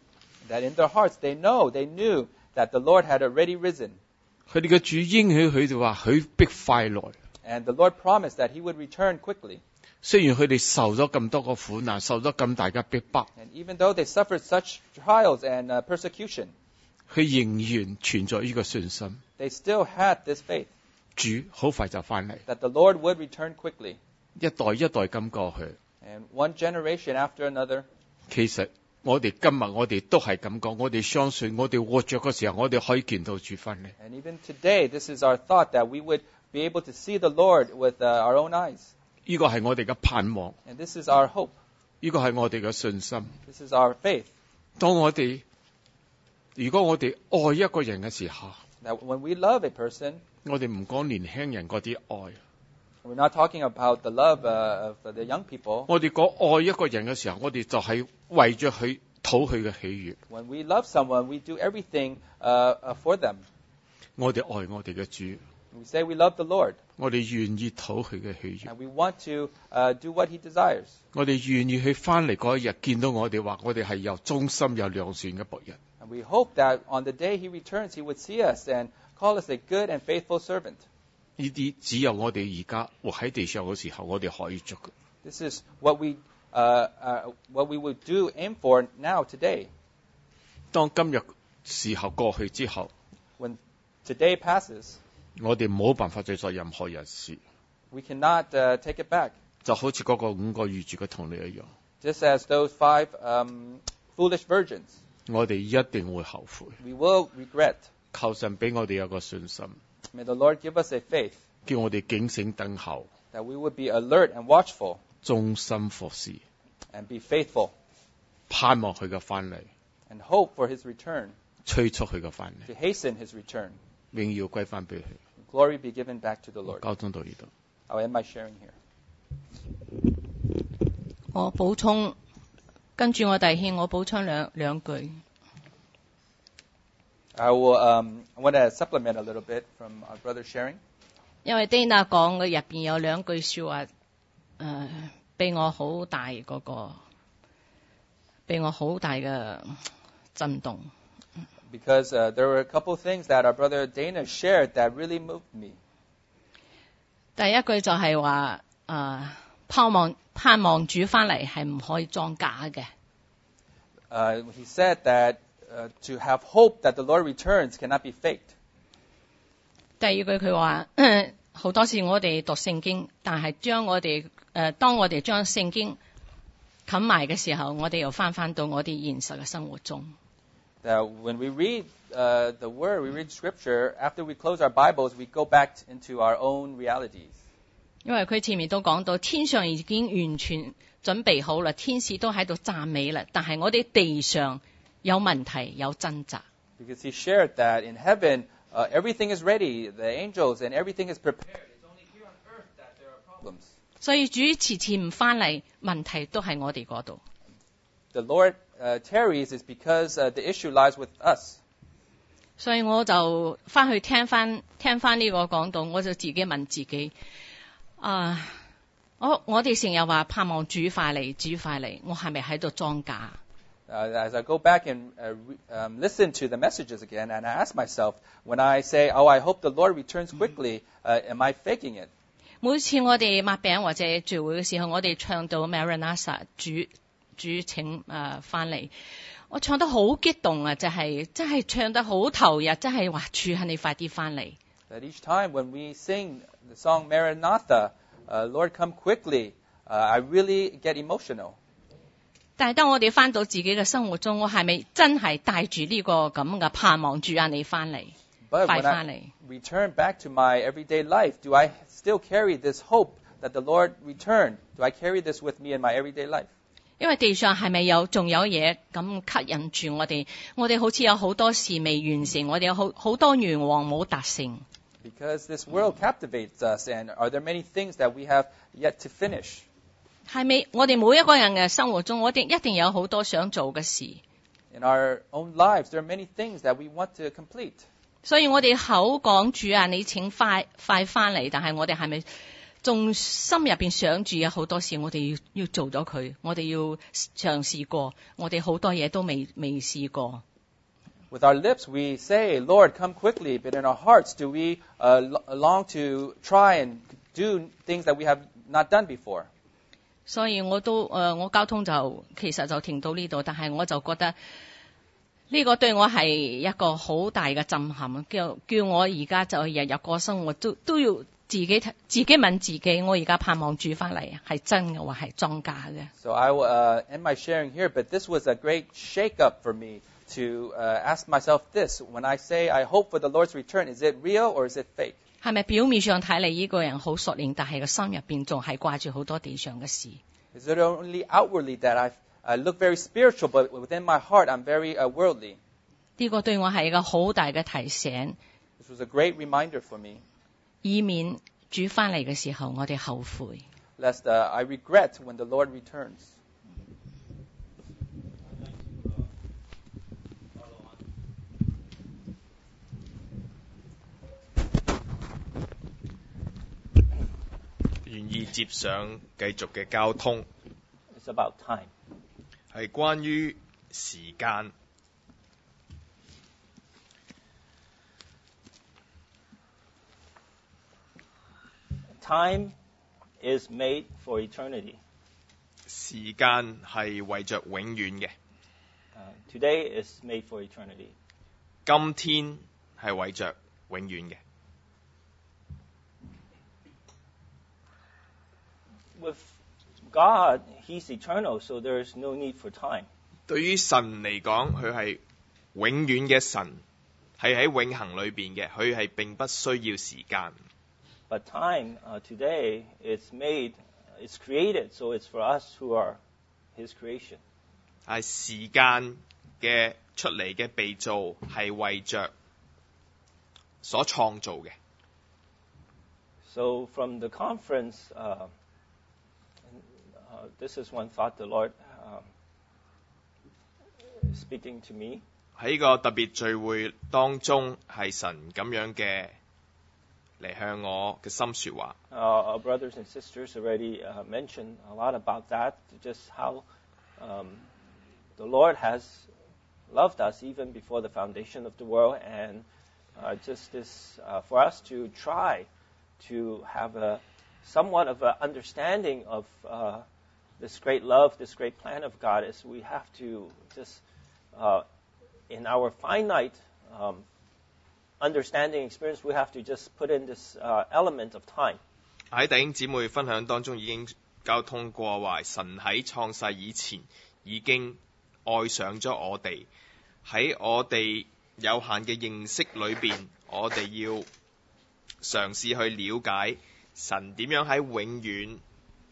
That in their hearts they know, they knew that the Lord had already risen. 佢哋嘅主應許佢哋話佢必快來。 And the Lord promised that he would return quickly. 雖然佢哋受咗咁多個苦難，受咗咁大嘅逼迫， And even though they suffered such trials and uh, persecution, 佢仍然存在呢個信心。 they still had this faith 主好快就翻嚟， that the Lord would return quickly. 一代一代咁過去。 And one generation after another, 其實我哋今日我哋都係咁講，我哋相信我哋活着嘅時候，我哋可以見到主翻嚟。 and even today, this is our thought that we would be able to see the Lord with uh, our own eyes. 呢個係我哋嘅盼望， And this is our hope. 呢個係我哋嘅信心。 This is our faith. 當我哋如果我哋愛一個人嘅時候， That when we love a person, 我哋唔講年輕人嗰啲愛， we're not talking about the love uh, of the young people. 我哋講愛一個人嘅時候，我哋就係為咗佢討佢嘅喜悅。 When we love someone, we do everything uh, uh, for them. 我哋愛我哋嘅主， We say we love the Lord, 我哋願意討佢嘅喜悅， and we want to uh, do what He desires. 我哋願意去翻嚟嗰一日見到我哋話，我哋係有忠心有良善嘅僕人。 And we hope that on the day He returns, He would see us and call us a good and faithful servant. 呢啲只有我哋而家活喺地上嘅時候，我哋可以做嘅。 This is what we uh, uh, what we would do aim for now today. 當今日時候過去之後， When today passes, 我哋冇辦法再做任何人事， we cannot uh, take it back. 就好似嗰個五個愚拙嘅童女一樣， Just as those five um, foolish virgins, 我哋一定會後悔。 we will regret. 求神俾我哋有個信心， May the Lord give us a faith 叫我哋警醒等候， that we would be alert and watchful 忠心服侍， and be faithful 盼望佢嘅翻嚟， and hope for His return, 催促佢嘅翻嚟， to hasten His return. 榮耀歸翻俾佢。 Glory be given back to the Lord. 交通到呢度。 I'll end my sharing here. 我補充，跟住我弟兄，我補充兩兩句。 I will. Um, I want to supplement a little bit from our brother sharing. 因為 Dana 講嘅入邊有兩句說話，誒、呃，俾我好大嗰、個，俾我好大嘅震動。 Because uh, there were a couple of things that our brother Dana shared that really moved me. 第一句就係話，誒，盼望盼望主翻嚟係唔可以裝假嘅。 Uh, he said that uh, to have hope that the Lord returns cannot be faked. 第二句佢話，好多時我哋讀聖經，但係將我哋誒、呃，當我哋將聖經冚埋嘅時候，我哋又翻翻到我哋現實嘅生活中。 That when we read uh, the Word, we read Scripture, after we close our Bibles, we go back into our own realities. 因為佢前面都講到，天上已經完全準備好啦，天使都喺度讚美啦，但係我哋地上有問題，有掙扎。 Because he shared that in heaven, uh, everything is ready, the angels and everything is prepared. It's only here on earth that there are problems. 所以主遲遲唔翻嚟，問題都係我哋嗰度。 The Lord uh, tarries is because uh, the issue lies with us. 所以我就翻去聽翻聽翻呢個講道，我就自己問自己，啊，我我哋成日話盼望主快嚟，主快嚟，我係咪喺度裝假？ Uh, as I go back and uh, re- um, listen to the messages again, and I ask myself, when I say, oh, I hope the Lord returns quickly, uh, am I faking it? 每次我哋擘餅或者聚會嘅時候，我哋唱到 Maranatha 主主請誒翻嚟，我唱得好激動啊！就係、是、真係唱得好投入，真係話主係你快啲翻嚟。 That each time when we sing the song Maranatha, uh, Lord come quickly, uh, I really get emotional. 但係當我哋翻到自己嘅生活中，我係咪真係帶住呢個咁嘅盼望主啊你翻嚟， But 快 when 翻 I 嚟？ return back to my everyday life, do I still carry this hope that the Lord return? Do I carry this with me in my everyday life? 因為地上係咪有仲有嘢咁吸引住我哋？我哋好似有好多事未完成，我哋有好好多願望冇達成。 Because this world captivates us, and are there many things that we have yet to finish? 係咪我哋每一個人嘅生活中，我哋一定有好多想做嘅事， In our own lives, there are many things that we want to complete. 所以我哋口講主啊，你請快快翻嚟，但係我哋係咪仲心入邊想住有好多事，我哋要要做咗佢，我哋要嘗試過，我哋好多嘢都未未試過。 With our lips, we say, Lord, come quickly, but in our hearts, do we uh, long to try and do things that we have not done before? 所以我都誒、呃，我交通就其實就停到呢度，但係我就覺得呢個對我係一個好大嘅震撼，叫叫我而家就日日過生活都都要自己自己問自己，我而家盼望住翻嚟係真嘅或係裝假嘅。 So I will uh, end my sharing here, but this was a great shake-up for me to uh, ask myself this. When I say I hope for the Lord's return, is it real or is it fake? 係咪表面上睇嚟呢個人好熟練，但係個心入邊仲係掛住好多地上嘅事 Is it only outwardly that I I look very spiritual, but within my heart I'm very uh, worldly? 呢個對我係一個好大嘅提醒， This was a great reminder for me, 以免主翻嚟嘅時候我哋後悔。 lest uh, I regret when the Lord returns. 願意接上繼續嘅交通， It's about time. 係關於時間。 Time is made for eternity. 時間係為着永遠嘅， Uh, today is made for eternity. 今天係為着永遠嘅。 With God, He's eternal, so there is no need for time. 對於神嚟講，佢係永遠嘅神，係喺永恆裏邊嘅，佢係並不需要時間。 But time uh, today is made, it's created, so it's for us who are His creation. 係時間嘅出嚟嘅被造係為着所創造嘅。 So from the conference, uh, uh, this is one thought the Lord um, is speaking to me. 喺個特別聚會當中，係神咁樣嘅嚟向我嘅心說話。 Uh, our brothers and sisters already uh, mentioned a lot about that, just how um, the Lord has loved us even before the foundation of the world, and uh, just this uh, for us to try to have a somewhat of an understanding of uh, this great love, this great plan of God, is we have to just uh, in our finite um, understanding experience, we have to just put in this uh, element of time. 喺弟兄姊妹分享當中已經交通過話，神喺創世以前已經愛上咗我哋。喺我哋有限嘅認識裏邊，我哋要嘗試去了解神點樣喺永遠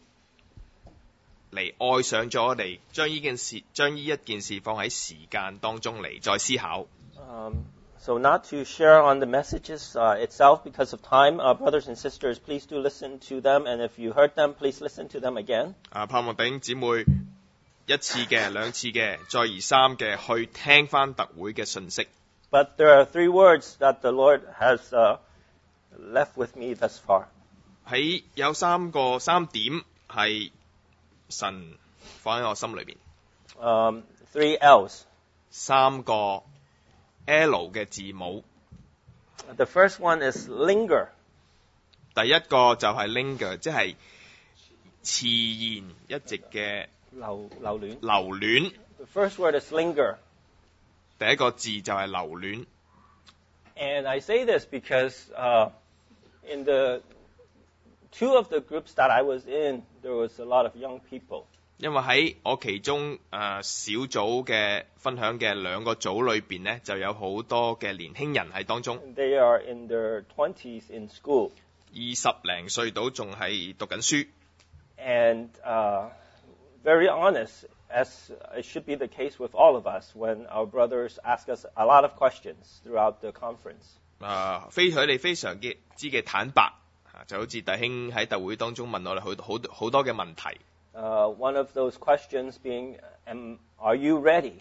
嚟愛上咗我哋，將呢件事將呢一件事放喺時間當中嚟再思考。 Um, so not to share on the messages uh, itself because of time, uh, brothers and sisters, please do listen to them, and if you heard them, please listen to them again. 啊，盼望弟兄姊妹一次嘅、兩次嘅、再而三嘅去聽翻特會嘅信息。 But there are three words that the Lord has uh, left with me thus far. 喺有三個三點係神放喺我心裏邊。 Um, three L's. 三個 L 嘅字母。 The first one is linger. 第一個就係 linger， 即係遲延一直嘅留留戀。 留戀。 The first word is linger. 第一個字就係留戀。 And I say this because uh, in the two of the groups that I was in, there was a lot of young people. 因為喺我其中誒、呃、小組嘅分享嘅兩個組裏邊呢，就有好多嘅年輕人喺當中。 They are in their twenties in school. 二十零歲到仲係讀緊書。 And uh, very honest, as it should be the case with all of us, when our brothers ask us a lot of questions throughout the conference. 啊，非佢哋非常之嘅坦白，就好似弟兄喺特會當中問我哋好好好多嘅問題。 Uh, one of those questions being, um, are you ready?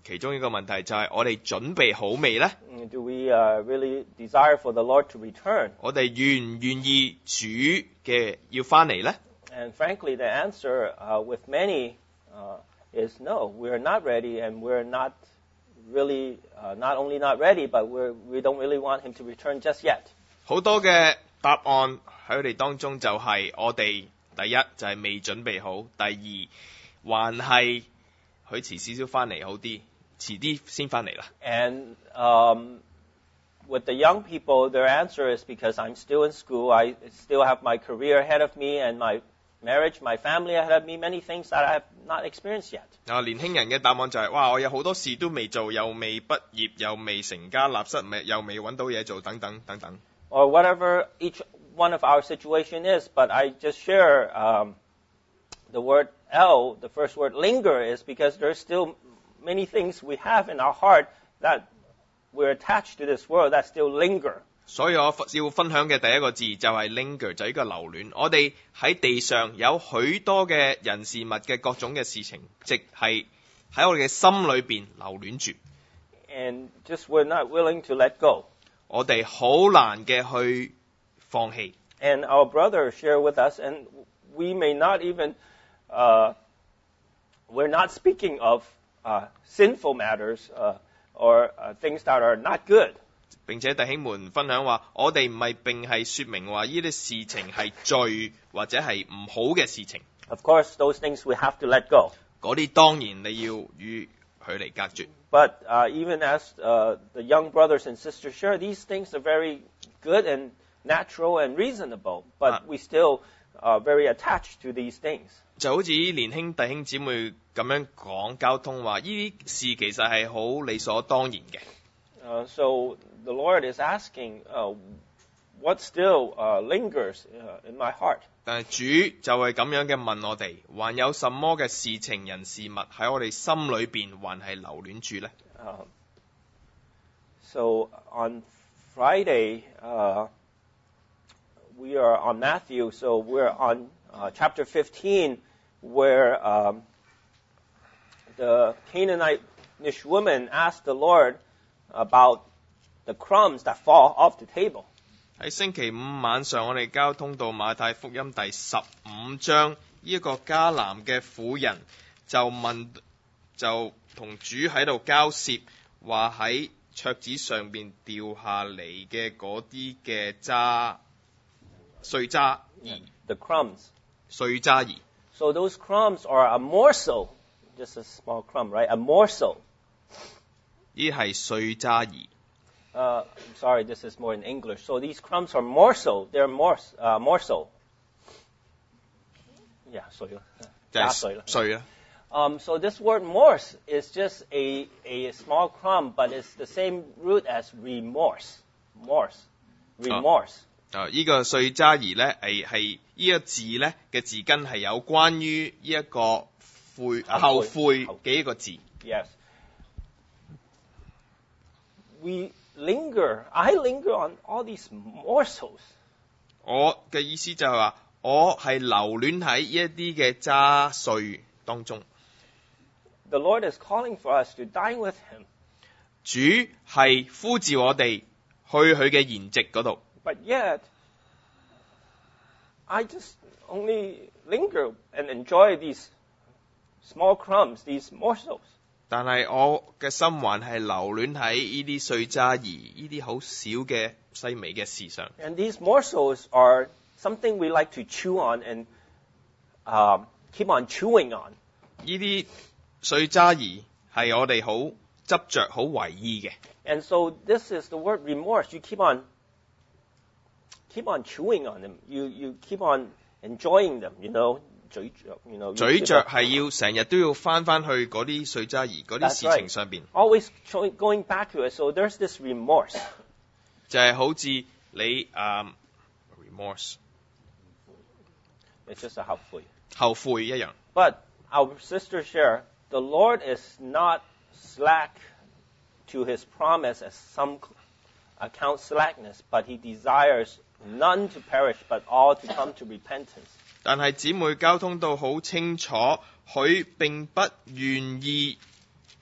其中一個問題就係我哋準備好未呢？ Do we uh, really desire for the Lord to return? 我哋願唔願意主嘅要翻嚟呢？ And frankly, the answer uh, with many uh, is no. We're not ready, and we're not really, uh, not only not ready, but we're, we don't really want Him to return just yet. 好多嘅答案喺佢哋當中就係我哋第一就係未準備好，第二還係佢遲少少翻嚟好啲，遲啲先翻嚟啦。 And um, with the young people, their answer is because I'm still in school, I still have my career ahead of me, and my marriage, my family ahead of me, many things that I have not experienced yet. 啊，年輕人嘅答案就係、哇，我有好多事都未做，又未畢業，又未成家立室，又未揾到嘢做，等等等等。 Or whatever each one of our situation is, but I just share um, the word L, the first word linger, is because there's still many things we have in our heart that we're attached to this world that still linger. 所以我要分享嘅第一個字就係 linger， 就係呢個留戀。我哋喺地上有許多嘅人事物嘅各種嘅事情，即係喺我哋嘅心裏邊留戀住。 And just we're not willing to let go. 我哋好難嘅去放棄。 And our brother share with us, and we may not even, uh, we're not speaking of uh, sinful matters uh, or uh, things that are not good. 並且弟兄們分享話，我哋唔係並係說明話呢啲事情係罪或者係唔好嘅事情。 Of course, those things we have to let go. 嗰啲當然你要與佢離隔絕。 But uh, even as uh, the young brothers and sisters share, these things are very good and natural and reasonable, but Ah. we still are very attached to these things. 就好似年輕弟兄姊妹咁樣講交通話，呢啲事其實係好理所當然嘅。 Uh, so the Lord is asking, uh, what still uh, lingers uh, in my heart? 但係主就係咁樣嘅問我哋，還有什麼嘅事情人事物喺我哋心裏邊還係留戀住呢？ Uh, so on Friday, uh, we are on Matthew, so we're on uh, chapter fifteen, where um, the Canaanitish woman asked the Lord about the crumbs that fall off the table. 喺星期五晚上，我哋交通到馬太福音第十五章，呢、這、一個迦南嘅婦人就問，就同主喺度交涉，話喺桌子上邊掉下嚟嘅嗰啲嘅渣碎渣兒 The crumbs. 碎渣兒。 So those crumbs are a morsel, just a small crumb, right? A morsel. 呢係碎渣兒。 Uh, I'm sorry, this is more in English. So these crumbs are morsel. They're mors, uh, morsel. Yeah, 碎啦， 就係加碎啦。 碎啦。 Um, so this word morse is just a, a small crumb, but it's the same root as remorse. Morse. Remorse. 啊！呢、這個碎渣兒咧，係係呢個字咧嘅字根係有關於呢一個悔後悔嘅一個字。 Yes. We linger. I linger on all these morsels. 我嘅意思就係話，我係留戀喺呢一啲嘅渣碎當中。 The Lord is calling for us to dine with Him. 主係呼召我哋去佢嘅筵席嗰度。 But yet, I just only linger and enjoy these small crumbs, these morsels. 但係我嘅心還係留戀喺呢啲碎渣兒，呢啲好少嘅細微嘅事上。 And these morsels are something we like to chew on and uh, keep on chewing on. 呢啲碎渣兒係我哋好執着、好為意嘅。 And so this is the word remorse. You keep on keep on chewing on them. You you keep on enjoying them, you know. 咀嚼 you know, 咀嚼係要成日都要翻翻去嗰啲碎渣兒嗰啲 That's 事情上邊， always showing, going back to it. So there's this remorse. 就係好似你啊、um, remorse It's just a 後悔。 後悔一樣。 But our sister share, the Lord is not slack to His promise as some account slackness, but He desires none to perish, but all to come to repentance. 但係姊妹交通到好清楚，佢並不願意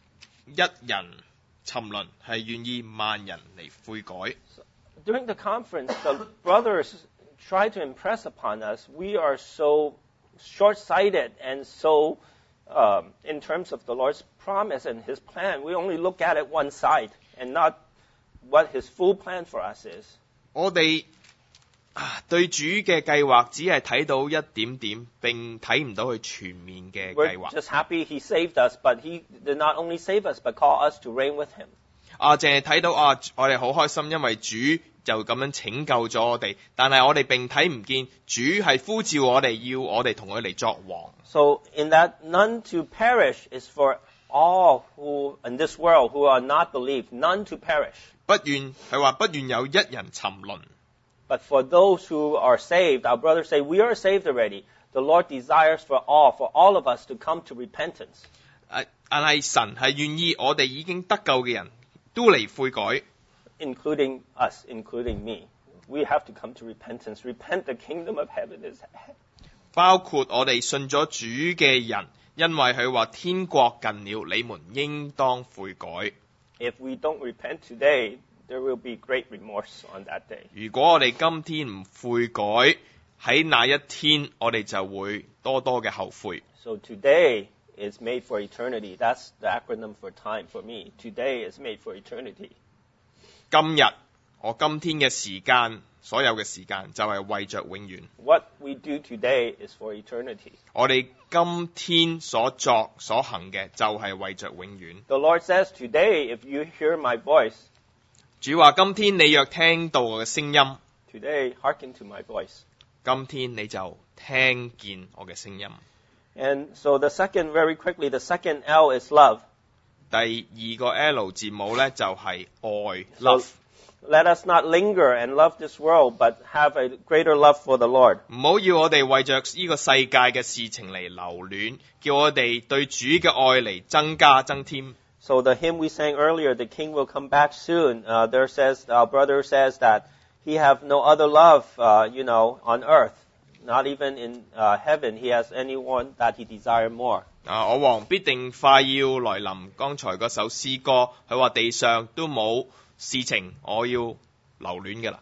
一人沉淪，係願意萬人嚟悔改。 During the conference, the brothers try to impress upon us we are so short-sighted and so, um, in terms of the Lord's promise and His plan, we only look at it one side and not what His full plan for us is. 我哋啊對主嘅計劃只係睇到一點點，並睇唔到佢全面嘅計 We're 劃。 just happy He saved us, but He did not only save us, but call us to reign with Him. 啊，淨係睇到啊，我哋好開心，因為主就咁樣拯救咗我哋。但係我哋並睇唔見主係呼召我哋，要我哋同佢嚟作王。 So in that none to perish is for all who in this world who are not believed, none to perish. 不願佢話不願有一人沉淪。 But for those who are saved, our brothers say, we are saved already. The Lord desires for all, for all of us to come to repentance. 誒，但係神係願意我哋已經得救嘅人都嚟悔改。 Including us, including me. We have to come to repentance. Repent, the kingdom of heaven is at hand. 包括我哋信咗主嘅人，因為佢話天國近了，你們應當悔改。 If we don't repent today, there will be great remorse on that day. 如果我哋今天唔悔改，喺那一天我哋就會多多嘅後悔。 So today is made for eternity. That's the acronym for time for me. Today is made for eternity. 今日我今天嘅時間，所有嘅時間就係為着永遠。 What we do today is for eternity. 我哋今天所作所行嘅就係為着永遠。 The Lord says, today, if you hear my voice, 主話：今天你若聽到我嘅聲音， today, hearken to my voice. 今天你就聽見我嘅聲音。 And so the second, very quickly, the second L is love. 第二個 L 字母咧就係愛 So ，love。 let us not linger and love this world, but have a greater love for the Lord. 唔好要我哋為着呢個世界嘅事情嚟留戀，叫我哋對主嘅愛嚟增加增添。 So the hymn we sang earlier, the King will come back soon. Uh, there says, our brother says that he have no other love, uh, you know, on earth. Not even in uh, heaven, he has anyone that he desire more. 啊，我王必定快要來臨。剛才嗰首詩歌，佢話地上都冇事情我要留戀嘅啦，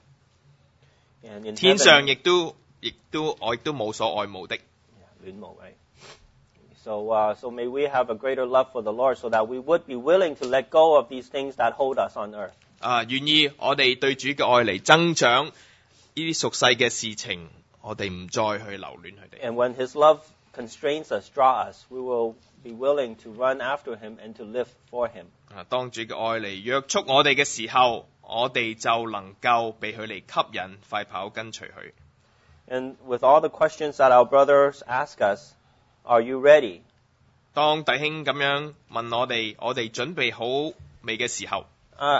And in 天上 heaven, 亦都亦都我亦都冇所愛慕的。 yeah, 戀慕, right? So, uh, so may we have a greater love for the Lord, so that we would be willing to let go of these things that hold us on earth. 啊，願意我哋對主嘅愛嚟增長呢啲屬世嘅事情，我哋唔再去留戀佢哋。 And when His love constrains us, draw us, we will be willing to run after Him and to live for Him. 啊，當主嘅愛嚟約束我哋嘅時候，我哋就能夠被佢嚟吸引，快跑跟隨佢。 And with all the questions that our brothers ask us, are you ready? 當弟兄咁樣問我哋，我哋準備好未嘅時候， Uh,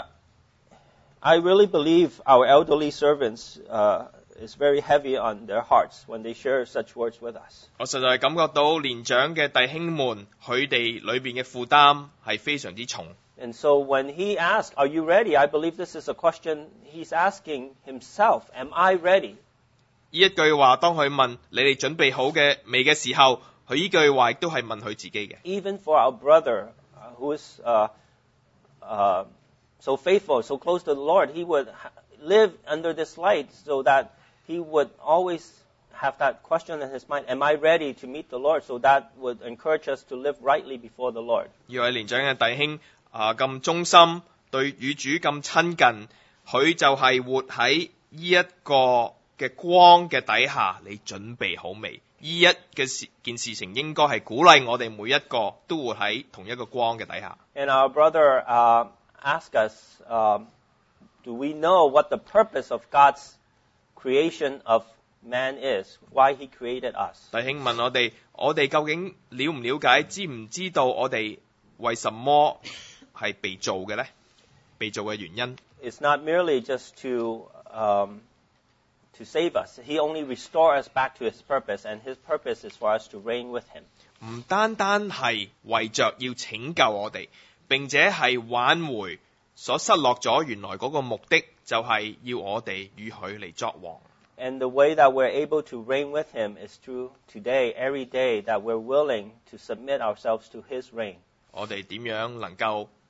I really believe our elderly servants uh, is very heavy on their hearts when they share such words with us. 我實在感覺到年長嘅弟兄們，佢哋裏邊嘅負擔係非常之重。 And so when he asks, are you ready? I believe this is a question he's asking himself. Am I ready? 呢一句話，當佢問你哋準備好嘅未嘅時候，佢呢句話亦都係問佢自己嘅。 Even for our brother uh, who is uh, uh, so faithful, so close to the Lord, he would ha- live under this light so that he would always have that question in his mind, am I ready to meet the Lord? So that would encourage us to live rightly before the Lord. 呢位年長嘅弟兄啊，咁忠心，對與主咁親近，佢就係活喺呢一個嘅光嘅底下，你準備好未？呢一嘅事件事情應該係鼓勵我哋每一個都活喺同一個光嘅底下。 And our brother uh, asked us, um, do we know what the purpose of God's creation of man is? Why He created us? 弟兄問我哋，我哋究竟了唔了解，知唔知道我哋為什麼係被造嘅呢？被造嘅原因 It's not merely just to um, to save us. He only restores us back to His purpose, and His purpose is for us to reign with Him. 唔單單係為着要拯救我哋，並且係挽回所失落咗原來嗰個目的，就係要我哋與佢嚟作王。 And the way that we're able to reign with Him is through today, every day, that we're willing to submit ourselves to His reign. 我哋點樣能夠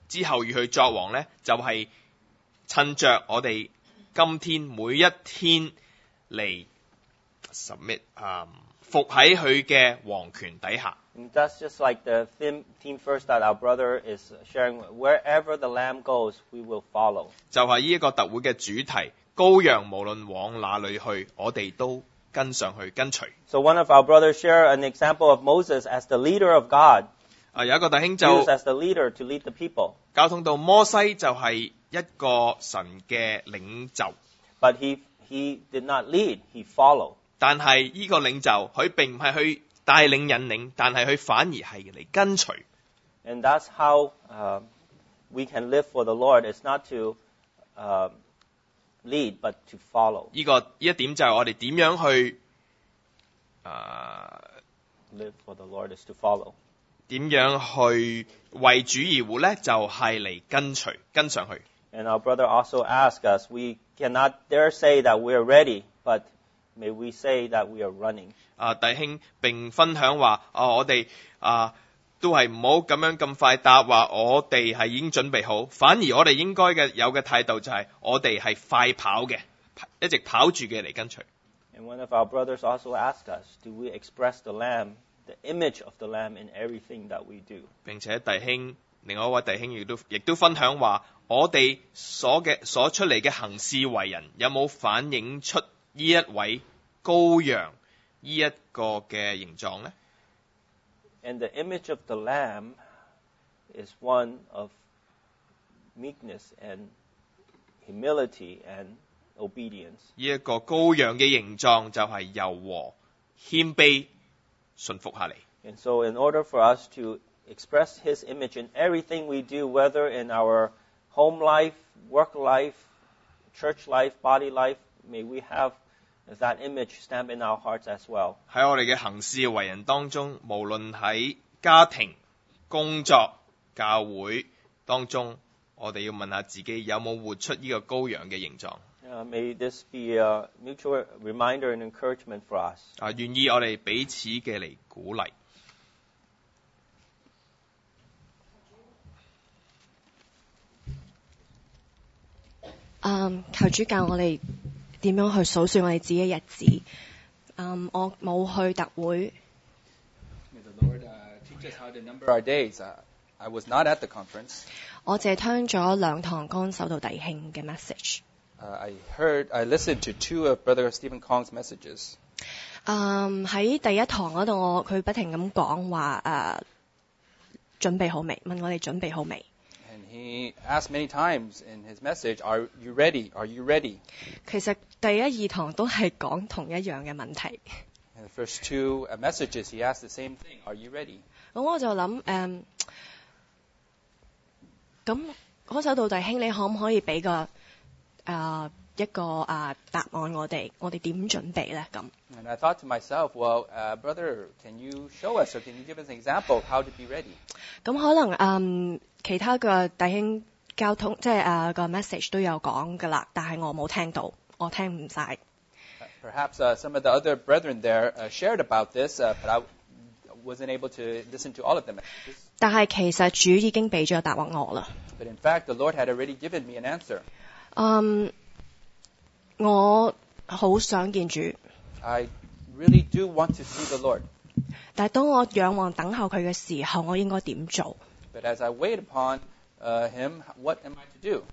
之後與佢作王呢，就係、是、趁着我哋今天每一天嚟 submit 啊、um, 服喺佢嘅王權底下。 And that's just like the theme, theme verse that our brother is sharing. Wherever the Lamb goes, we will follow. 就係呢一個特會嘅主題，羔羊無論往哪裏去，我哋都跟上去跟隨。 So one of our brothers share an example of Moses as the leader of God. 啊，有一個弟兄就 Used as the leader to lead the people. 交通到摩西就係一個神嘅領袖， But he he did not lead, he followed. 但係呢個領袖佢並唔係去帶領引領，但係佢反而係嚟跟隨。 And that's how uh, we can live for the Lord. It's not to uh, lead, but to follow. 呢、這個呢一點就係我哋點樣去啊、呃、 Live for the Lord is to follow. 點樣去為主而活呢？就係、是、嚟跟隨跟上去。 And our brother also asked us, we cannot dare say that we are ready, but may we say that we are running. 啊，弟兄並分享話，啊，我哋啊都係唔好咁樣咁快答話，我哋係已經準備好，反而我哋應該嘅有嘅態度就係我哋係快跑嘅，一直跑住嘅嚟跟隨。 And one of our brothers also asked us, do we express the Lamb, the image of the Lamb in everything that we do? 並且弟兄，另外一位弟兄亦都亦都分享話，我哋所嘅所出嚟嘅行事為人，有冇反映出呢一位羔羊呢一個嘅形狀呢？ And the image of the Lamb is one of meekness and humility and obedience. 呢一個羔羊嘅形狀就係柔和、謙卑、順服下嚟。 And so in order for us to express His image in everything we do, whether in our home life, work life, church life, body life, may we have that image stamped in our hearts as well. 喺我哋嘅行事為人當中，無論喺家庭、工作、教會當中，我哋要問下自己有冇活出呢個羔羊嘅形狀。 Uh, may this be a mutual reminder and encouragement for us. 啊，願意我哋彼此嘅嚟鼓勵。 嗯，求主教我哋點樣去數算我哋自己嘅日子。嗯，我冇去特會。 May the Lord uh, teach us how to number our days. Uh, I was not at the conference. 我淨係聽咗兩堂江守道弟兄嘅 message。 Uh, I heard, I listened to two of Brother Stephen Kong's messages. 嗯，喺第一堂嗰度，我佢不停咁講話誒，準備好未？問我哋準備好未？ And he asked many times in his message, "Are you ready? Are you ready?" 其實第一二堂都係講同一樣嘅問題。 In the first two uh, messages, he asked the same thing, "Are you ready?" 咁我就諗誒，咁江守道弟兄，你可唔可以俾個誒、呃、一個啊、呃、答案我哋？我哋點準備咧？咁。 And I thought to myself, well, uh, brother, can you show us or can you give us an example of how to be ready? 咁可能嗯其他嘅弟兄交通即係誒個 message 都有講㗎啦，但係我冇聽到，我聽唔晒。 Perhaps uh, some of the other brethren there uh, shared about this, uh, but I wasn't able to listen to all of them. 但係其實主已經俾咗答案我啦。 But in fact, the Lord had already given me an answer. 嗯，我好想見主。 I really do want to see the Lord. 但係當我仰望等候佢嘅時候，我應該點做？ But as I wait upon uh, Him, what am I to do?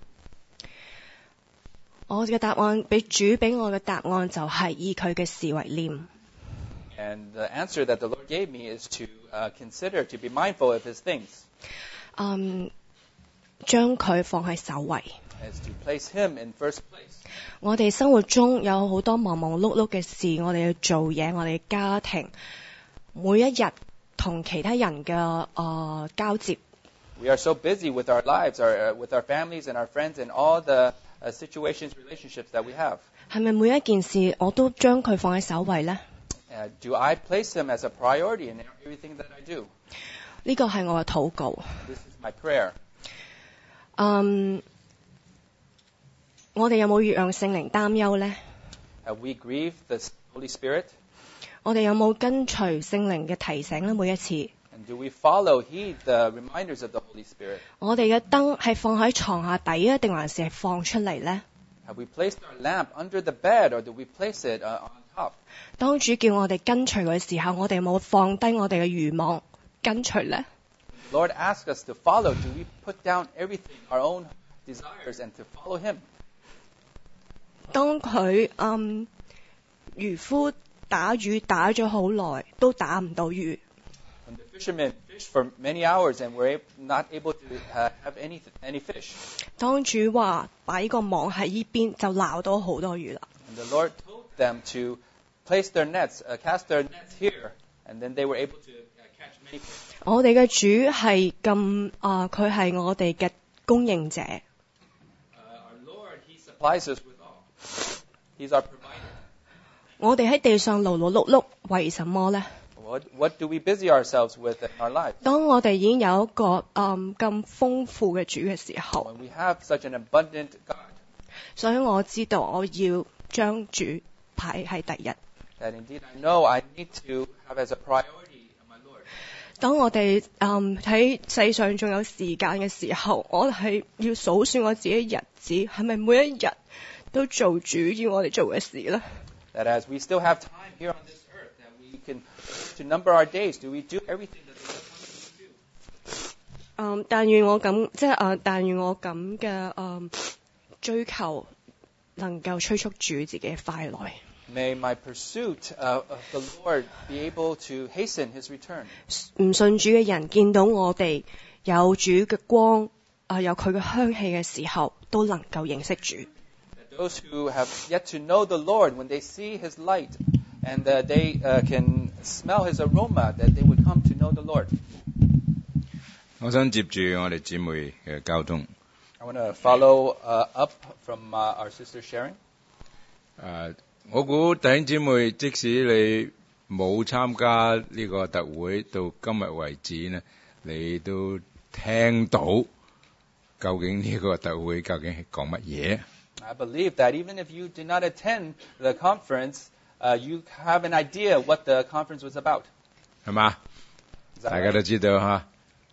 我嘅答案俾主俾我嘅答案就係以佢嘅事為念。 And the answer that the Lord gave me is to uh, consider, to be mindful of His things. 嗯，將佢放喺首位。 Is to place Him in first place. 我哋生活中有好多忙忙碌碌嘅事，我哋要做嘢，我哋家庭每一日同其他人嘅誒、呃、交接。 We are so busy with our lives, our, uh, with our families and our friends and all the uh, situations, relationships that we have. 係咪每一件事我都將佢放喺首位呢？ Uh, do I place Him as a priority in everything that I do? 呢個係我嘅禱告。 This is my prayer. 嗯，我哋有冇讓聖靈擔憂呢？ Have we grieved the Holy Spirit? 我哋有冇跟隨聖靈嘅提醒呢？每一次。 And do we follow, heed the reminders of the Holy Holy Spirit? 我哋嘅燈係放喺床下底啊，定還是係放出嚟呢？ Have we placed our lamp under the bed, or do we place it uh, on top? 當主叫我哋跟隨嘅時候，我哋有冇放低我哋嘅慾望跟隨呢？ The Lord asks us to follow. Do we put down everything, our own desires, and to follow Him? 當佢嗯漁夫打魚打咗好耐，都打唔到魚。 When the fishermen fished for many hours and were not able to uh, have any any fish. 當主話擺個網喺依邊，就撈到好多魚啦。 And the Lord told them to place their nets, uh, cast their nets here, and then they were able to uh, catch many fish. 我哋嘅主係咁啊，佢、呃、係我哋嘅供應者。 Uh, our Lord, He supplies us with all. He's our provider. 我哋喺地上勞勞碌碌，為什麼呢？ What what do we busy ourselves with in our lives? 當我哋已經有一個嗯咁豐富嘅主嘅時候， When we have such an abundant God, 所以我知道我要將主排喺第一。 that indeed I know I need to have as a priority my Lord. 當我哋嗯喺世上仲有時間嘅時候，我係要數算我自己嘅日子，係咪每一日都做主要我哋做嘅事呢？ That as we still have time here on this earth, that we can to number our days. Do we do everything that the Lord wants us to do? 嗯，但願我咁即係啊，但願我咁嘅嗯追求能夠催促主自己嘅快來。 May my pursuit uh, of the Lord be able to hasten His return. 唔信主嘅人見到我哋有主嘅光啊、呃，有佢嘅香氣嘅時候，都能夠認識主。 That those who have yet to know the Lord, when they see His light and uh, they uh, can smell His aroma, that they would come to know the Lord. 我想接住我哋姊妹嘅交通。 I want to follow uh, up from uh, our sister sharing. 誒，我估弟兄姊妹，即使你冇參加呢個特會到今日為止呢，你都聽到究竟呢個特會究竟係講乜嘢？ I believe that even if you did not attend the conference, uh, you have an idea what the conference was about. 係嘛？ Is that 大家都 right? 知道嚇。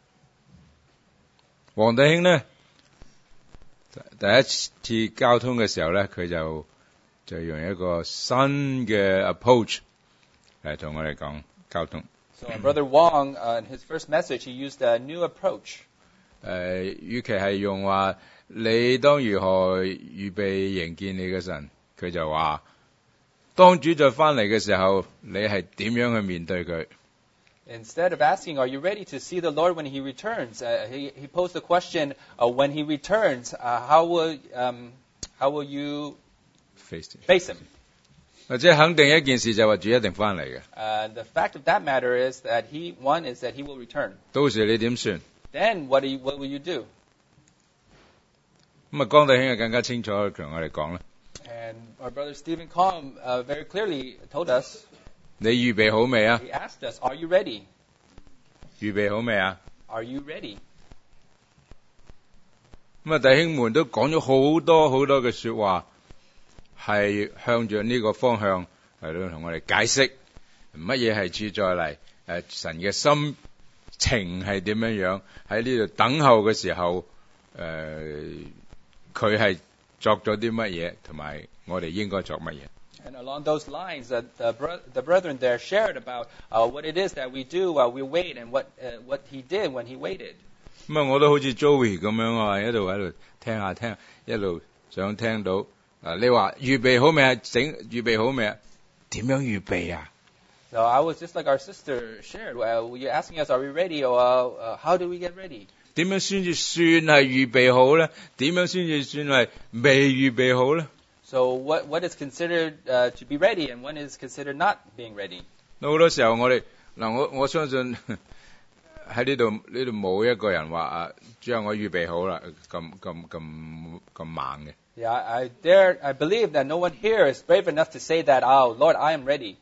黃弟兄呢，第一次交通嘅時候咧，佢就就用一個新嘅 approach 嚟同我哋講交通。 So uh, Brother Wong, uh, in his first message, he used a new approach. 誒，與其係用話你當如何預備迎見你嘅神，佢就話當主再翻嚟嘅時候，你係點樣去面對佢？ Instead of asking, are you ready to see the Lord when He returns? Uh, he, he posed the question, uh, when He returns, uh, how will um, how will you face face Him? 或者肯定一件事就話主一定翻嚟嘅。 Uh, the fact of that matter is that He, one is that He will return. 到時你點算？ Then what, do you, what will you do? 咁啊，江弟兄就更加清楚同我哋講啦。 And our brother Stephen Kong uh, very clearly told us, 你預備好未啊？ he asked us, are you ready? 預備好未啊？ Are you ready? 咁啊，弟兄們都講咗好多好多嘅說話，係向着呢個方向嚟到同我哋解釋乜嘢係主再嚟，誒神嘅心情係點樣樣，喺呢度等候嘅時候，誒佢係作咗啲乜嘢，同埋我哋應該作乜嘢。 And along those lines, uh, the, bro- the brethren there shared about uh, what it is that we do while we wait and what uh, what he did when he waited. 咁啊，我都好似 Joey 咁樣啊，一路喺度聽下聽，一路想聽到。啊，你話預備好未啊？整預備好未啊？點樣預備啊？ So I was just like our sister shared. Well, you're asking us, are we ready? Or uh, uh, how do we get ready? 點樣先至算係預備好咧？點樣先至算係未預備好咧？ So what what is considered uh, to be ready and when is considered not being ready? 好多時候我哋嗱，我我相信喺呢度呢度冇一個人話啊，主啊，我預備好啦，咁咁咁咁猛嘅。 Yeah, I, I dare, I believe that no one here is brave enough to say that, oh, Lord, I am ready.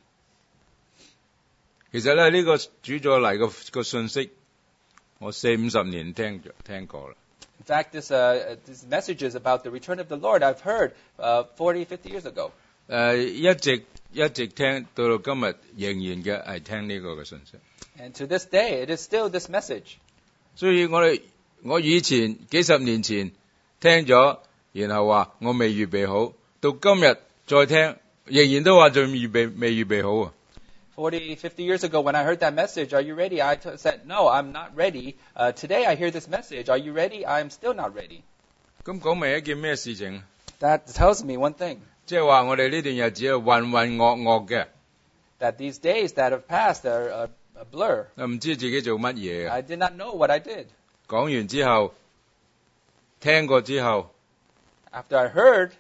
其實咧，呢個主再嚟個個信息，我四五十年聽聽過啦。 In fact, this, uh, this message is about the return of the Lord. I've heard uh, forty, fifty years ago. 誒，一直一直聽到到今日，仍然嘅係聽呢個嘅信息。 And to this day, it is still this message. 所以我哋我以前幾十年前聽咗，然後話我未預備好，到今日再聽，仍然都話仲預備未預備好啊。 forty, fifty years ago when I heard that message, are you ready? I t- said, no, I'm not ready. Uh, today I hear this message, are you ready? I'm still not ready. 咁講明一件咩事情？ That tells me one thing. 即係話我哋呢段日子係渾渾噩噩嘅。 That these days that have passed are a, a blur. 唔知自己做乜嘢。 I did not know what I did. 講完之後，聽過之後 After I heard,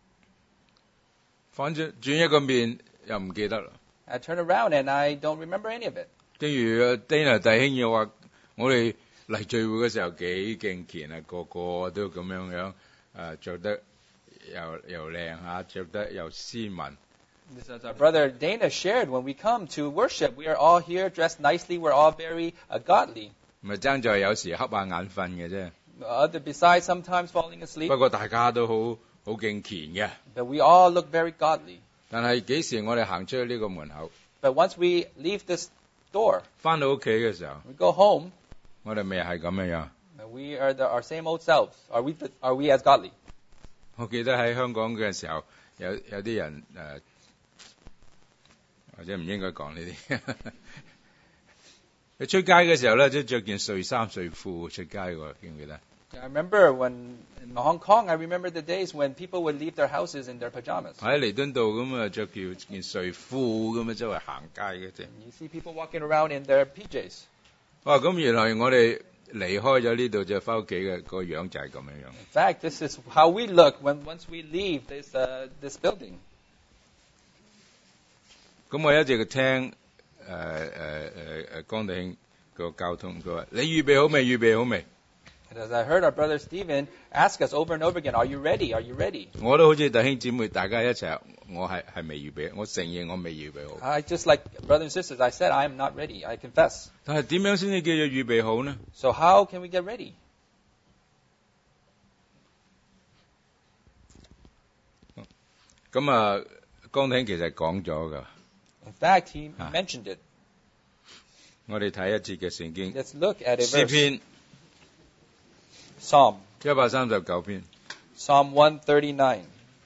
反轉轉一個面又唔記得啦。 I turned around and I don't remember any of it. 正如 Dana 弟兄又話，我哋嚟聚會嘅時候幾敬虔啊，個個都咁樣樣誒著得又又靚嚇，著得又斯文。 This is our brother Dana shared. When we come to worship, we are all here dressed nicely. We're all very uh, godly. 咪爭在有時瞌下眼瞓嘅啫。 Other besides sometimes falling asleep. 不過大家都好好敬虔嘅。 But we all look very godly. 但係幾時我哋行出去呢個門口？ But once we leave this door, 翻到屋企嘅時候， we go home. 我哋咪係咁樣樣。 We are the, our same old selves. Are we? Are we as godly? 我記得喺香港嘅時候，有有啲人誒、呃，或者唔應該講呢啲。佢出街嘅時候咧，都着件睡衫睡褲出街喎，記唔記得？ I remember when in Hong Kong, I remember the days when people would leave their houses in their pajamas. 喺彌敦道咁啊，着條件睡褲咁啊，周圍行街嘅啫。 You see people walking around in their P Js. 哇！咁原來我哋離開咗呢度就翻屋企嘅個樣就係咁樣樣。 In fact, this is how we look when once we leave this uh, this building. 咁我一直聽誒誒誒誒江弟兄個交通，佢話：你預備好未？預備好未？ And as I heard our brother Stephen ask us over and over again, "Are you ready? Are you ready?" 我都好似弟兄姊妹大家一齊，我係係未預備，我承認我未預備好。 I just like brothers and sisters. I said I am not ready. I confess. 但係點樣先至叫做預備好呢？ So how can we get ready? 咁啊，江弟兄其實講咗㗎。 In fact, he mentioned it. 我哋睇一節嘅聖經。 Let's look at a 詩 verse. 篇 Psalm. 一百三十九篇。 Psalm one thirty-nine.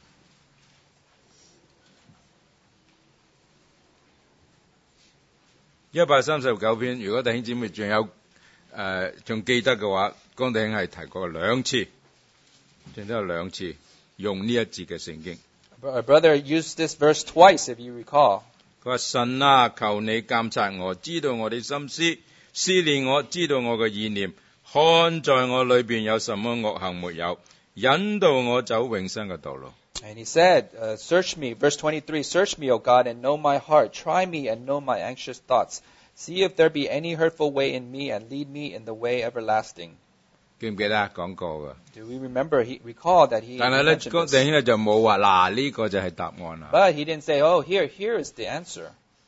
一百三十九篇，如果弟兄姊妹仲有誒仲記得嘅話，江弟兄係提過兩次，仲都有兩次用呢一節嘅聖經。 Our brother used this verse twice, if you recall. 佢話：神啊，求你監察我，知道我的心思，試煉我，知道我嘅意念，看在我裏邊有什麼惡行沒有，引導我走永生嘅道路。 And he said, uh, search me, verse twenty-three, search me, O God, and know my heart. Try me and know my anxious thoughts. See if there be any hurtful way in me and lead me in the way everlasting. 記唔記得講過㗎？ Do we remember, he recalled that he 但係咧， mentioned 江 this. 弟兄咧就冇話嗱呢個就係答案啦。 But he didn't say, oh, here, here is the answer.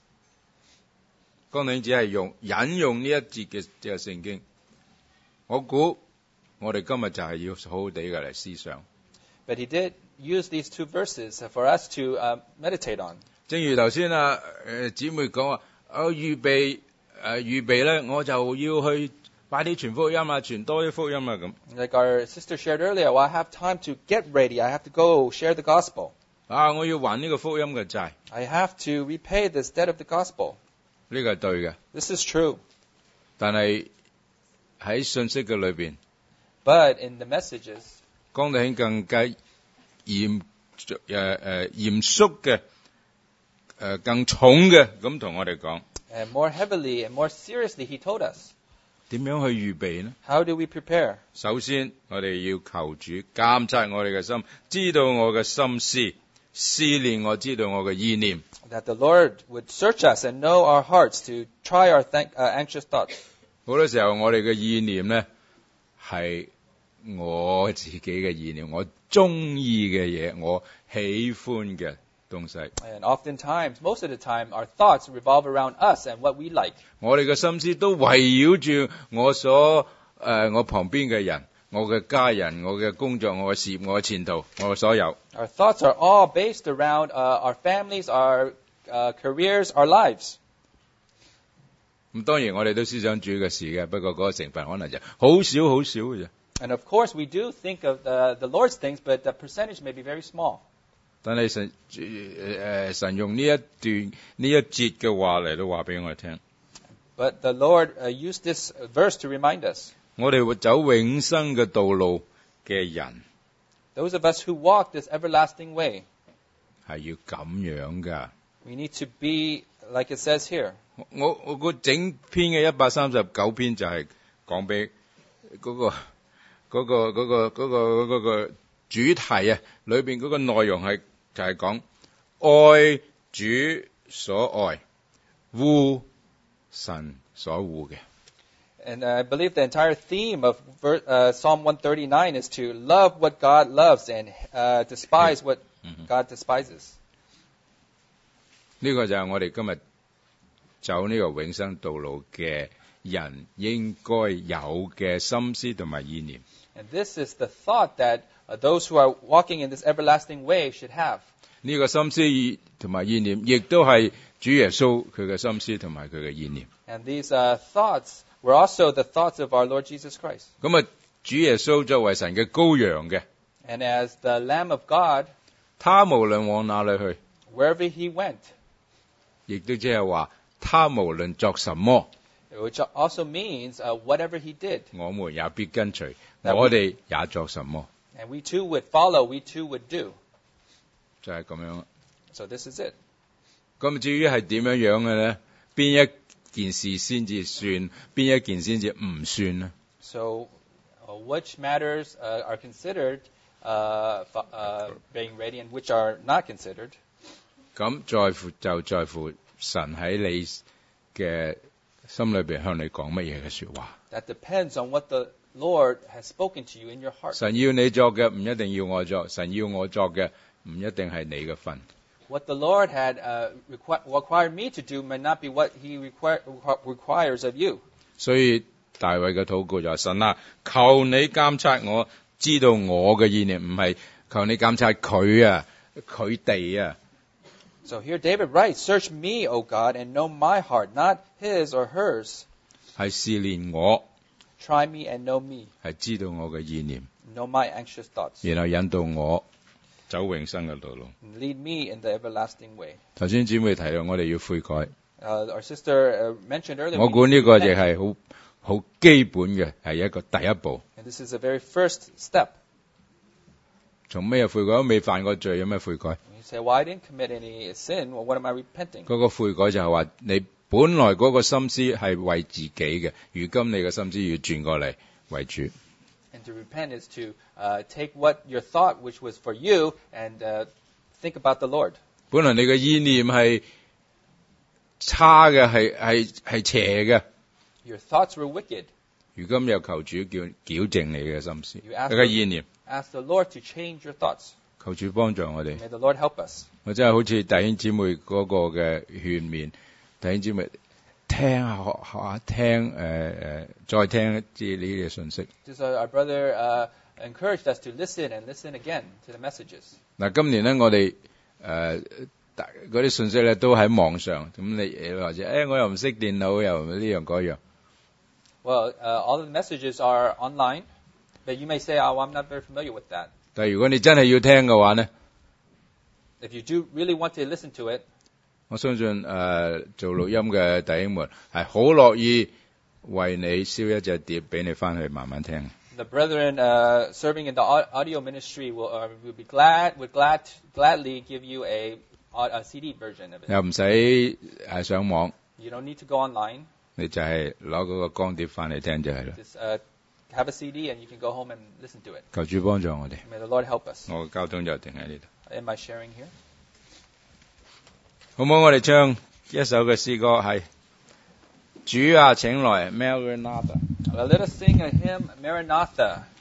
江弟兄只係用引用呢一節嘅嘅聖經。我估我哋今日就係要好好地嘅嚟思想。 But he did use these two verses for us to uh, meditate on. 正如頭先啊誒姊妹講話，我預備誒、呃、預備咧，我就要去快啲傳福音啊，傳多啲福音啊咁。 Like our sister shared earlier, well, I have time to get ready. I have to go share the gospel. 啊，我要還呢個福音嘅債。 I have to repay this debt of the gospel. 呢個係對嘅。 This is true. 但係喺信息嘅裏邊， But in the messages, 江弟兄更加嚴誒誒嚴肅嘅誒更重嘅咁同我哋講。 and more heavily and more seriously, he told us, 點樣去預備呢？ how do we prepare? 首先，我哋要求主監察我哋嘅心，知道我嘅心思，試煉我，知道我嘅意念。 That the Lord would search us and know our hearts to try our th- uh, anxious thoughts. 好多時候，我哋嘅意念呢係我自己嘅意念，我中意嘅嘢，我喜歡嘅東西。 And oftentimes, most of the time, our thoughts revolve around us and what we like. 我哋嘅心思都圍繞住我所誒、呃、我旁邊嘅人，我嘅家人，我嘅工作，我嘅事業，我嘅前途，我嘅所有。 Our thoughts are all based around uh, our families, our uh, careers, our lives. 咁當然我哋都思想主嘅事嘅，不過嗰個成分可能就好少好少嘅啫。 And of course, we do think of uh, the Lord's things, but the percentage may be very small. 但係神誒、呃、神用呢一段呢一節嘅話嚟到話俾我哋聽。 But the Lord uh, used this verse to remind us. 我哋會走永生嘅道路嘅人， Those of us who walk this everlasting way, 係要咁樣噶。 we need to be like it says here. 我我個整篇嘅一百三十九篇就係講俾嗰個嗰個嗰個嗰個嗰個主題啊，裏邊嗰個內容係就係講愛主所愛，護神所護嘅。 And I believe the entire theme of uh, Psalm one thirty-nine is to love what God loves and uh, despise what God despises. 呢個就係我哋今日走呢個永生道路嘅人應該有嘅心思同埋意念。 And this is the thought that uh, those who are walking in this everlasting way should have. 呢個心思意同埋意念，亦都係主耶穌佢嘅心思同埋佢嘅意念。 And these uh, thoughts were also the thoughts of our Lord Jesus Christ. 咁啊，主耶穌作為神嘅羔羊嘅， And as the Lamb of God, 他無論往哪裏去， wherever he went, 亦都即係話，他無論作什麼， which also means uh, whatever he did, 我們也必跟隨， That 我哋也作什麼， and we too would follow, we too would do. 就係咁樣。 So this is it. 咁至於係點樣樣嘅咧？邊一件事先至算，邊一件先至唔算呢？ So uh, which matters uh, are considered uh, f- uh, being ready and which are not considered? 咁在乎就在乎神喺你嘅心裏邊向你講乜嘢嘅說話。 That depends on what the Lord has spoken to you in your heart. 神要你作嘅唔一定要我作，神要我作嘅唔一定係你嘅份。 What the Lord had uh, requ- required me to do may not be what He require, requires of you. 所以大衛嘅禱告就係神啊，求你監察我，知道我嘅意念，唔係求你監察佢啊，佢哋啊。 So here David writes, "Search me, O God, and know my heart, not his or hers. 係試煉我， Try me and know me, 係知道我嘅意念， know my anxious thoughts, 然後引導我走永生嘅道路。 and lead me in the everlasting way." 頭先姊妹提到我哋要悔改， Uh, our sister uh, mentioned earlier. 我 we 估 need 呢 to 個亦 repent. 係好好基本嘅，係一個第一步。 And this is the very first step. 從咩悔改都未犯過罪，有咩悔改？ You say, "Well, I didn't commit any sin. Well, what am I repenting?" 嗰個悔改就係話你本來嗰個心思係為自己嘅，如今你嘅心思要轉過嚟為主。 And to repent is to uh, take what your thought, which was for you, and uh, think about the Lord. 本來你嘅意念係差嘅，係係係邪嘅， Your thoughts were wicked. 如今又求主叫矯正你嘅心思， You 你 ask 嘅意念， Ask the Lord to change your thoughts. 求主幫助我哋。 May the Lord help us. 我真係好似弟兄姊妹嗰個嘅勸勉，弟兄姊妹聽下學學下聽誒誒、呃，再聽一啲呢啲嘅信息。 Just uh, our brother uh, encouraged us to listen and listen again to the messages. 嗱，今年咧我哋誒嗰啲信息咧都喺網上，咁你你或者誒我又唔識電腦，又呢樣嗰樣。 Well, uh, all of the messages are online, but you may say, "Oh, I'm not very familiar with that." 但係如果你真係要聽嘅話咧， If you do really want to listen to it, 我相信誒、呃、做錄音嘅弟兄們係好樂意為你燒一隻碟俾你翻去慢慢聽。 the brethren uh, serving in the au- audio ministry will, uh, will be glad, would glad, gladly give you a, a C D version of it. 又唔使誒上網， You don't need to go online. 你就係攞嗰個光碟翻嚟聽就係啦。 Just uh, have a C D and you can go home and listen to it. 求主幫助我哋。 May the Lord help us. 我嘅交通就停喺呢度。 Am I sharing here? 好唔好？我哋唱一首嘅詩歌係主啊請來 Maranatha。 Well, let us sing a hymn, Maranatha.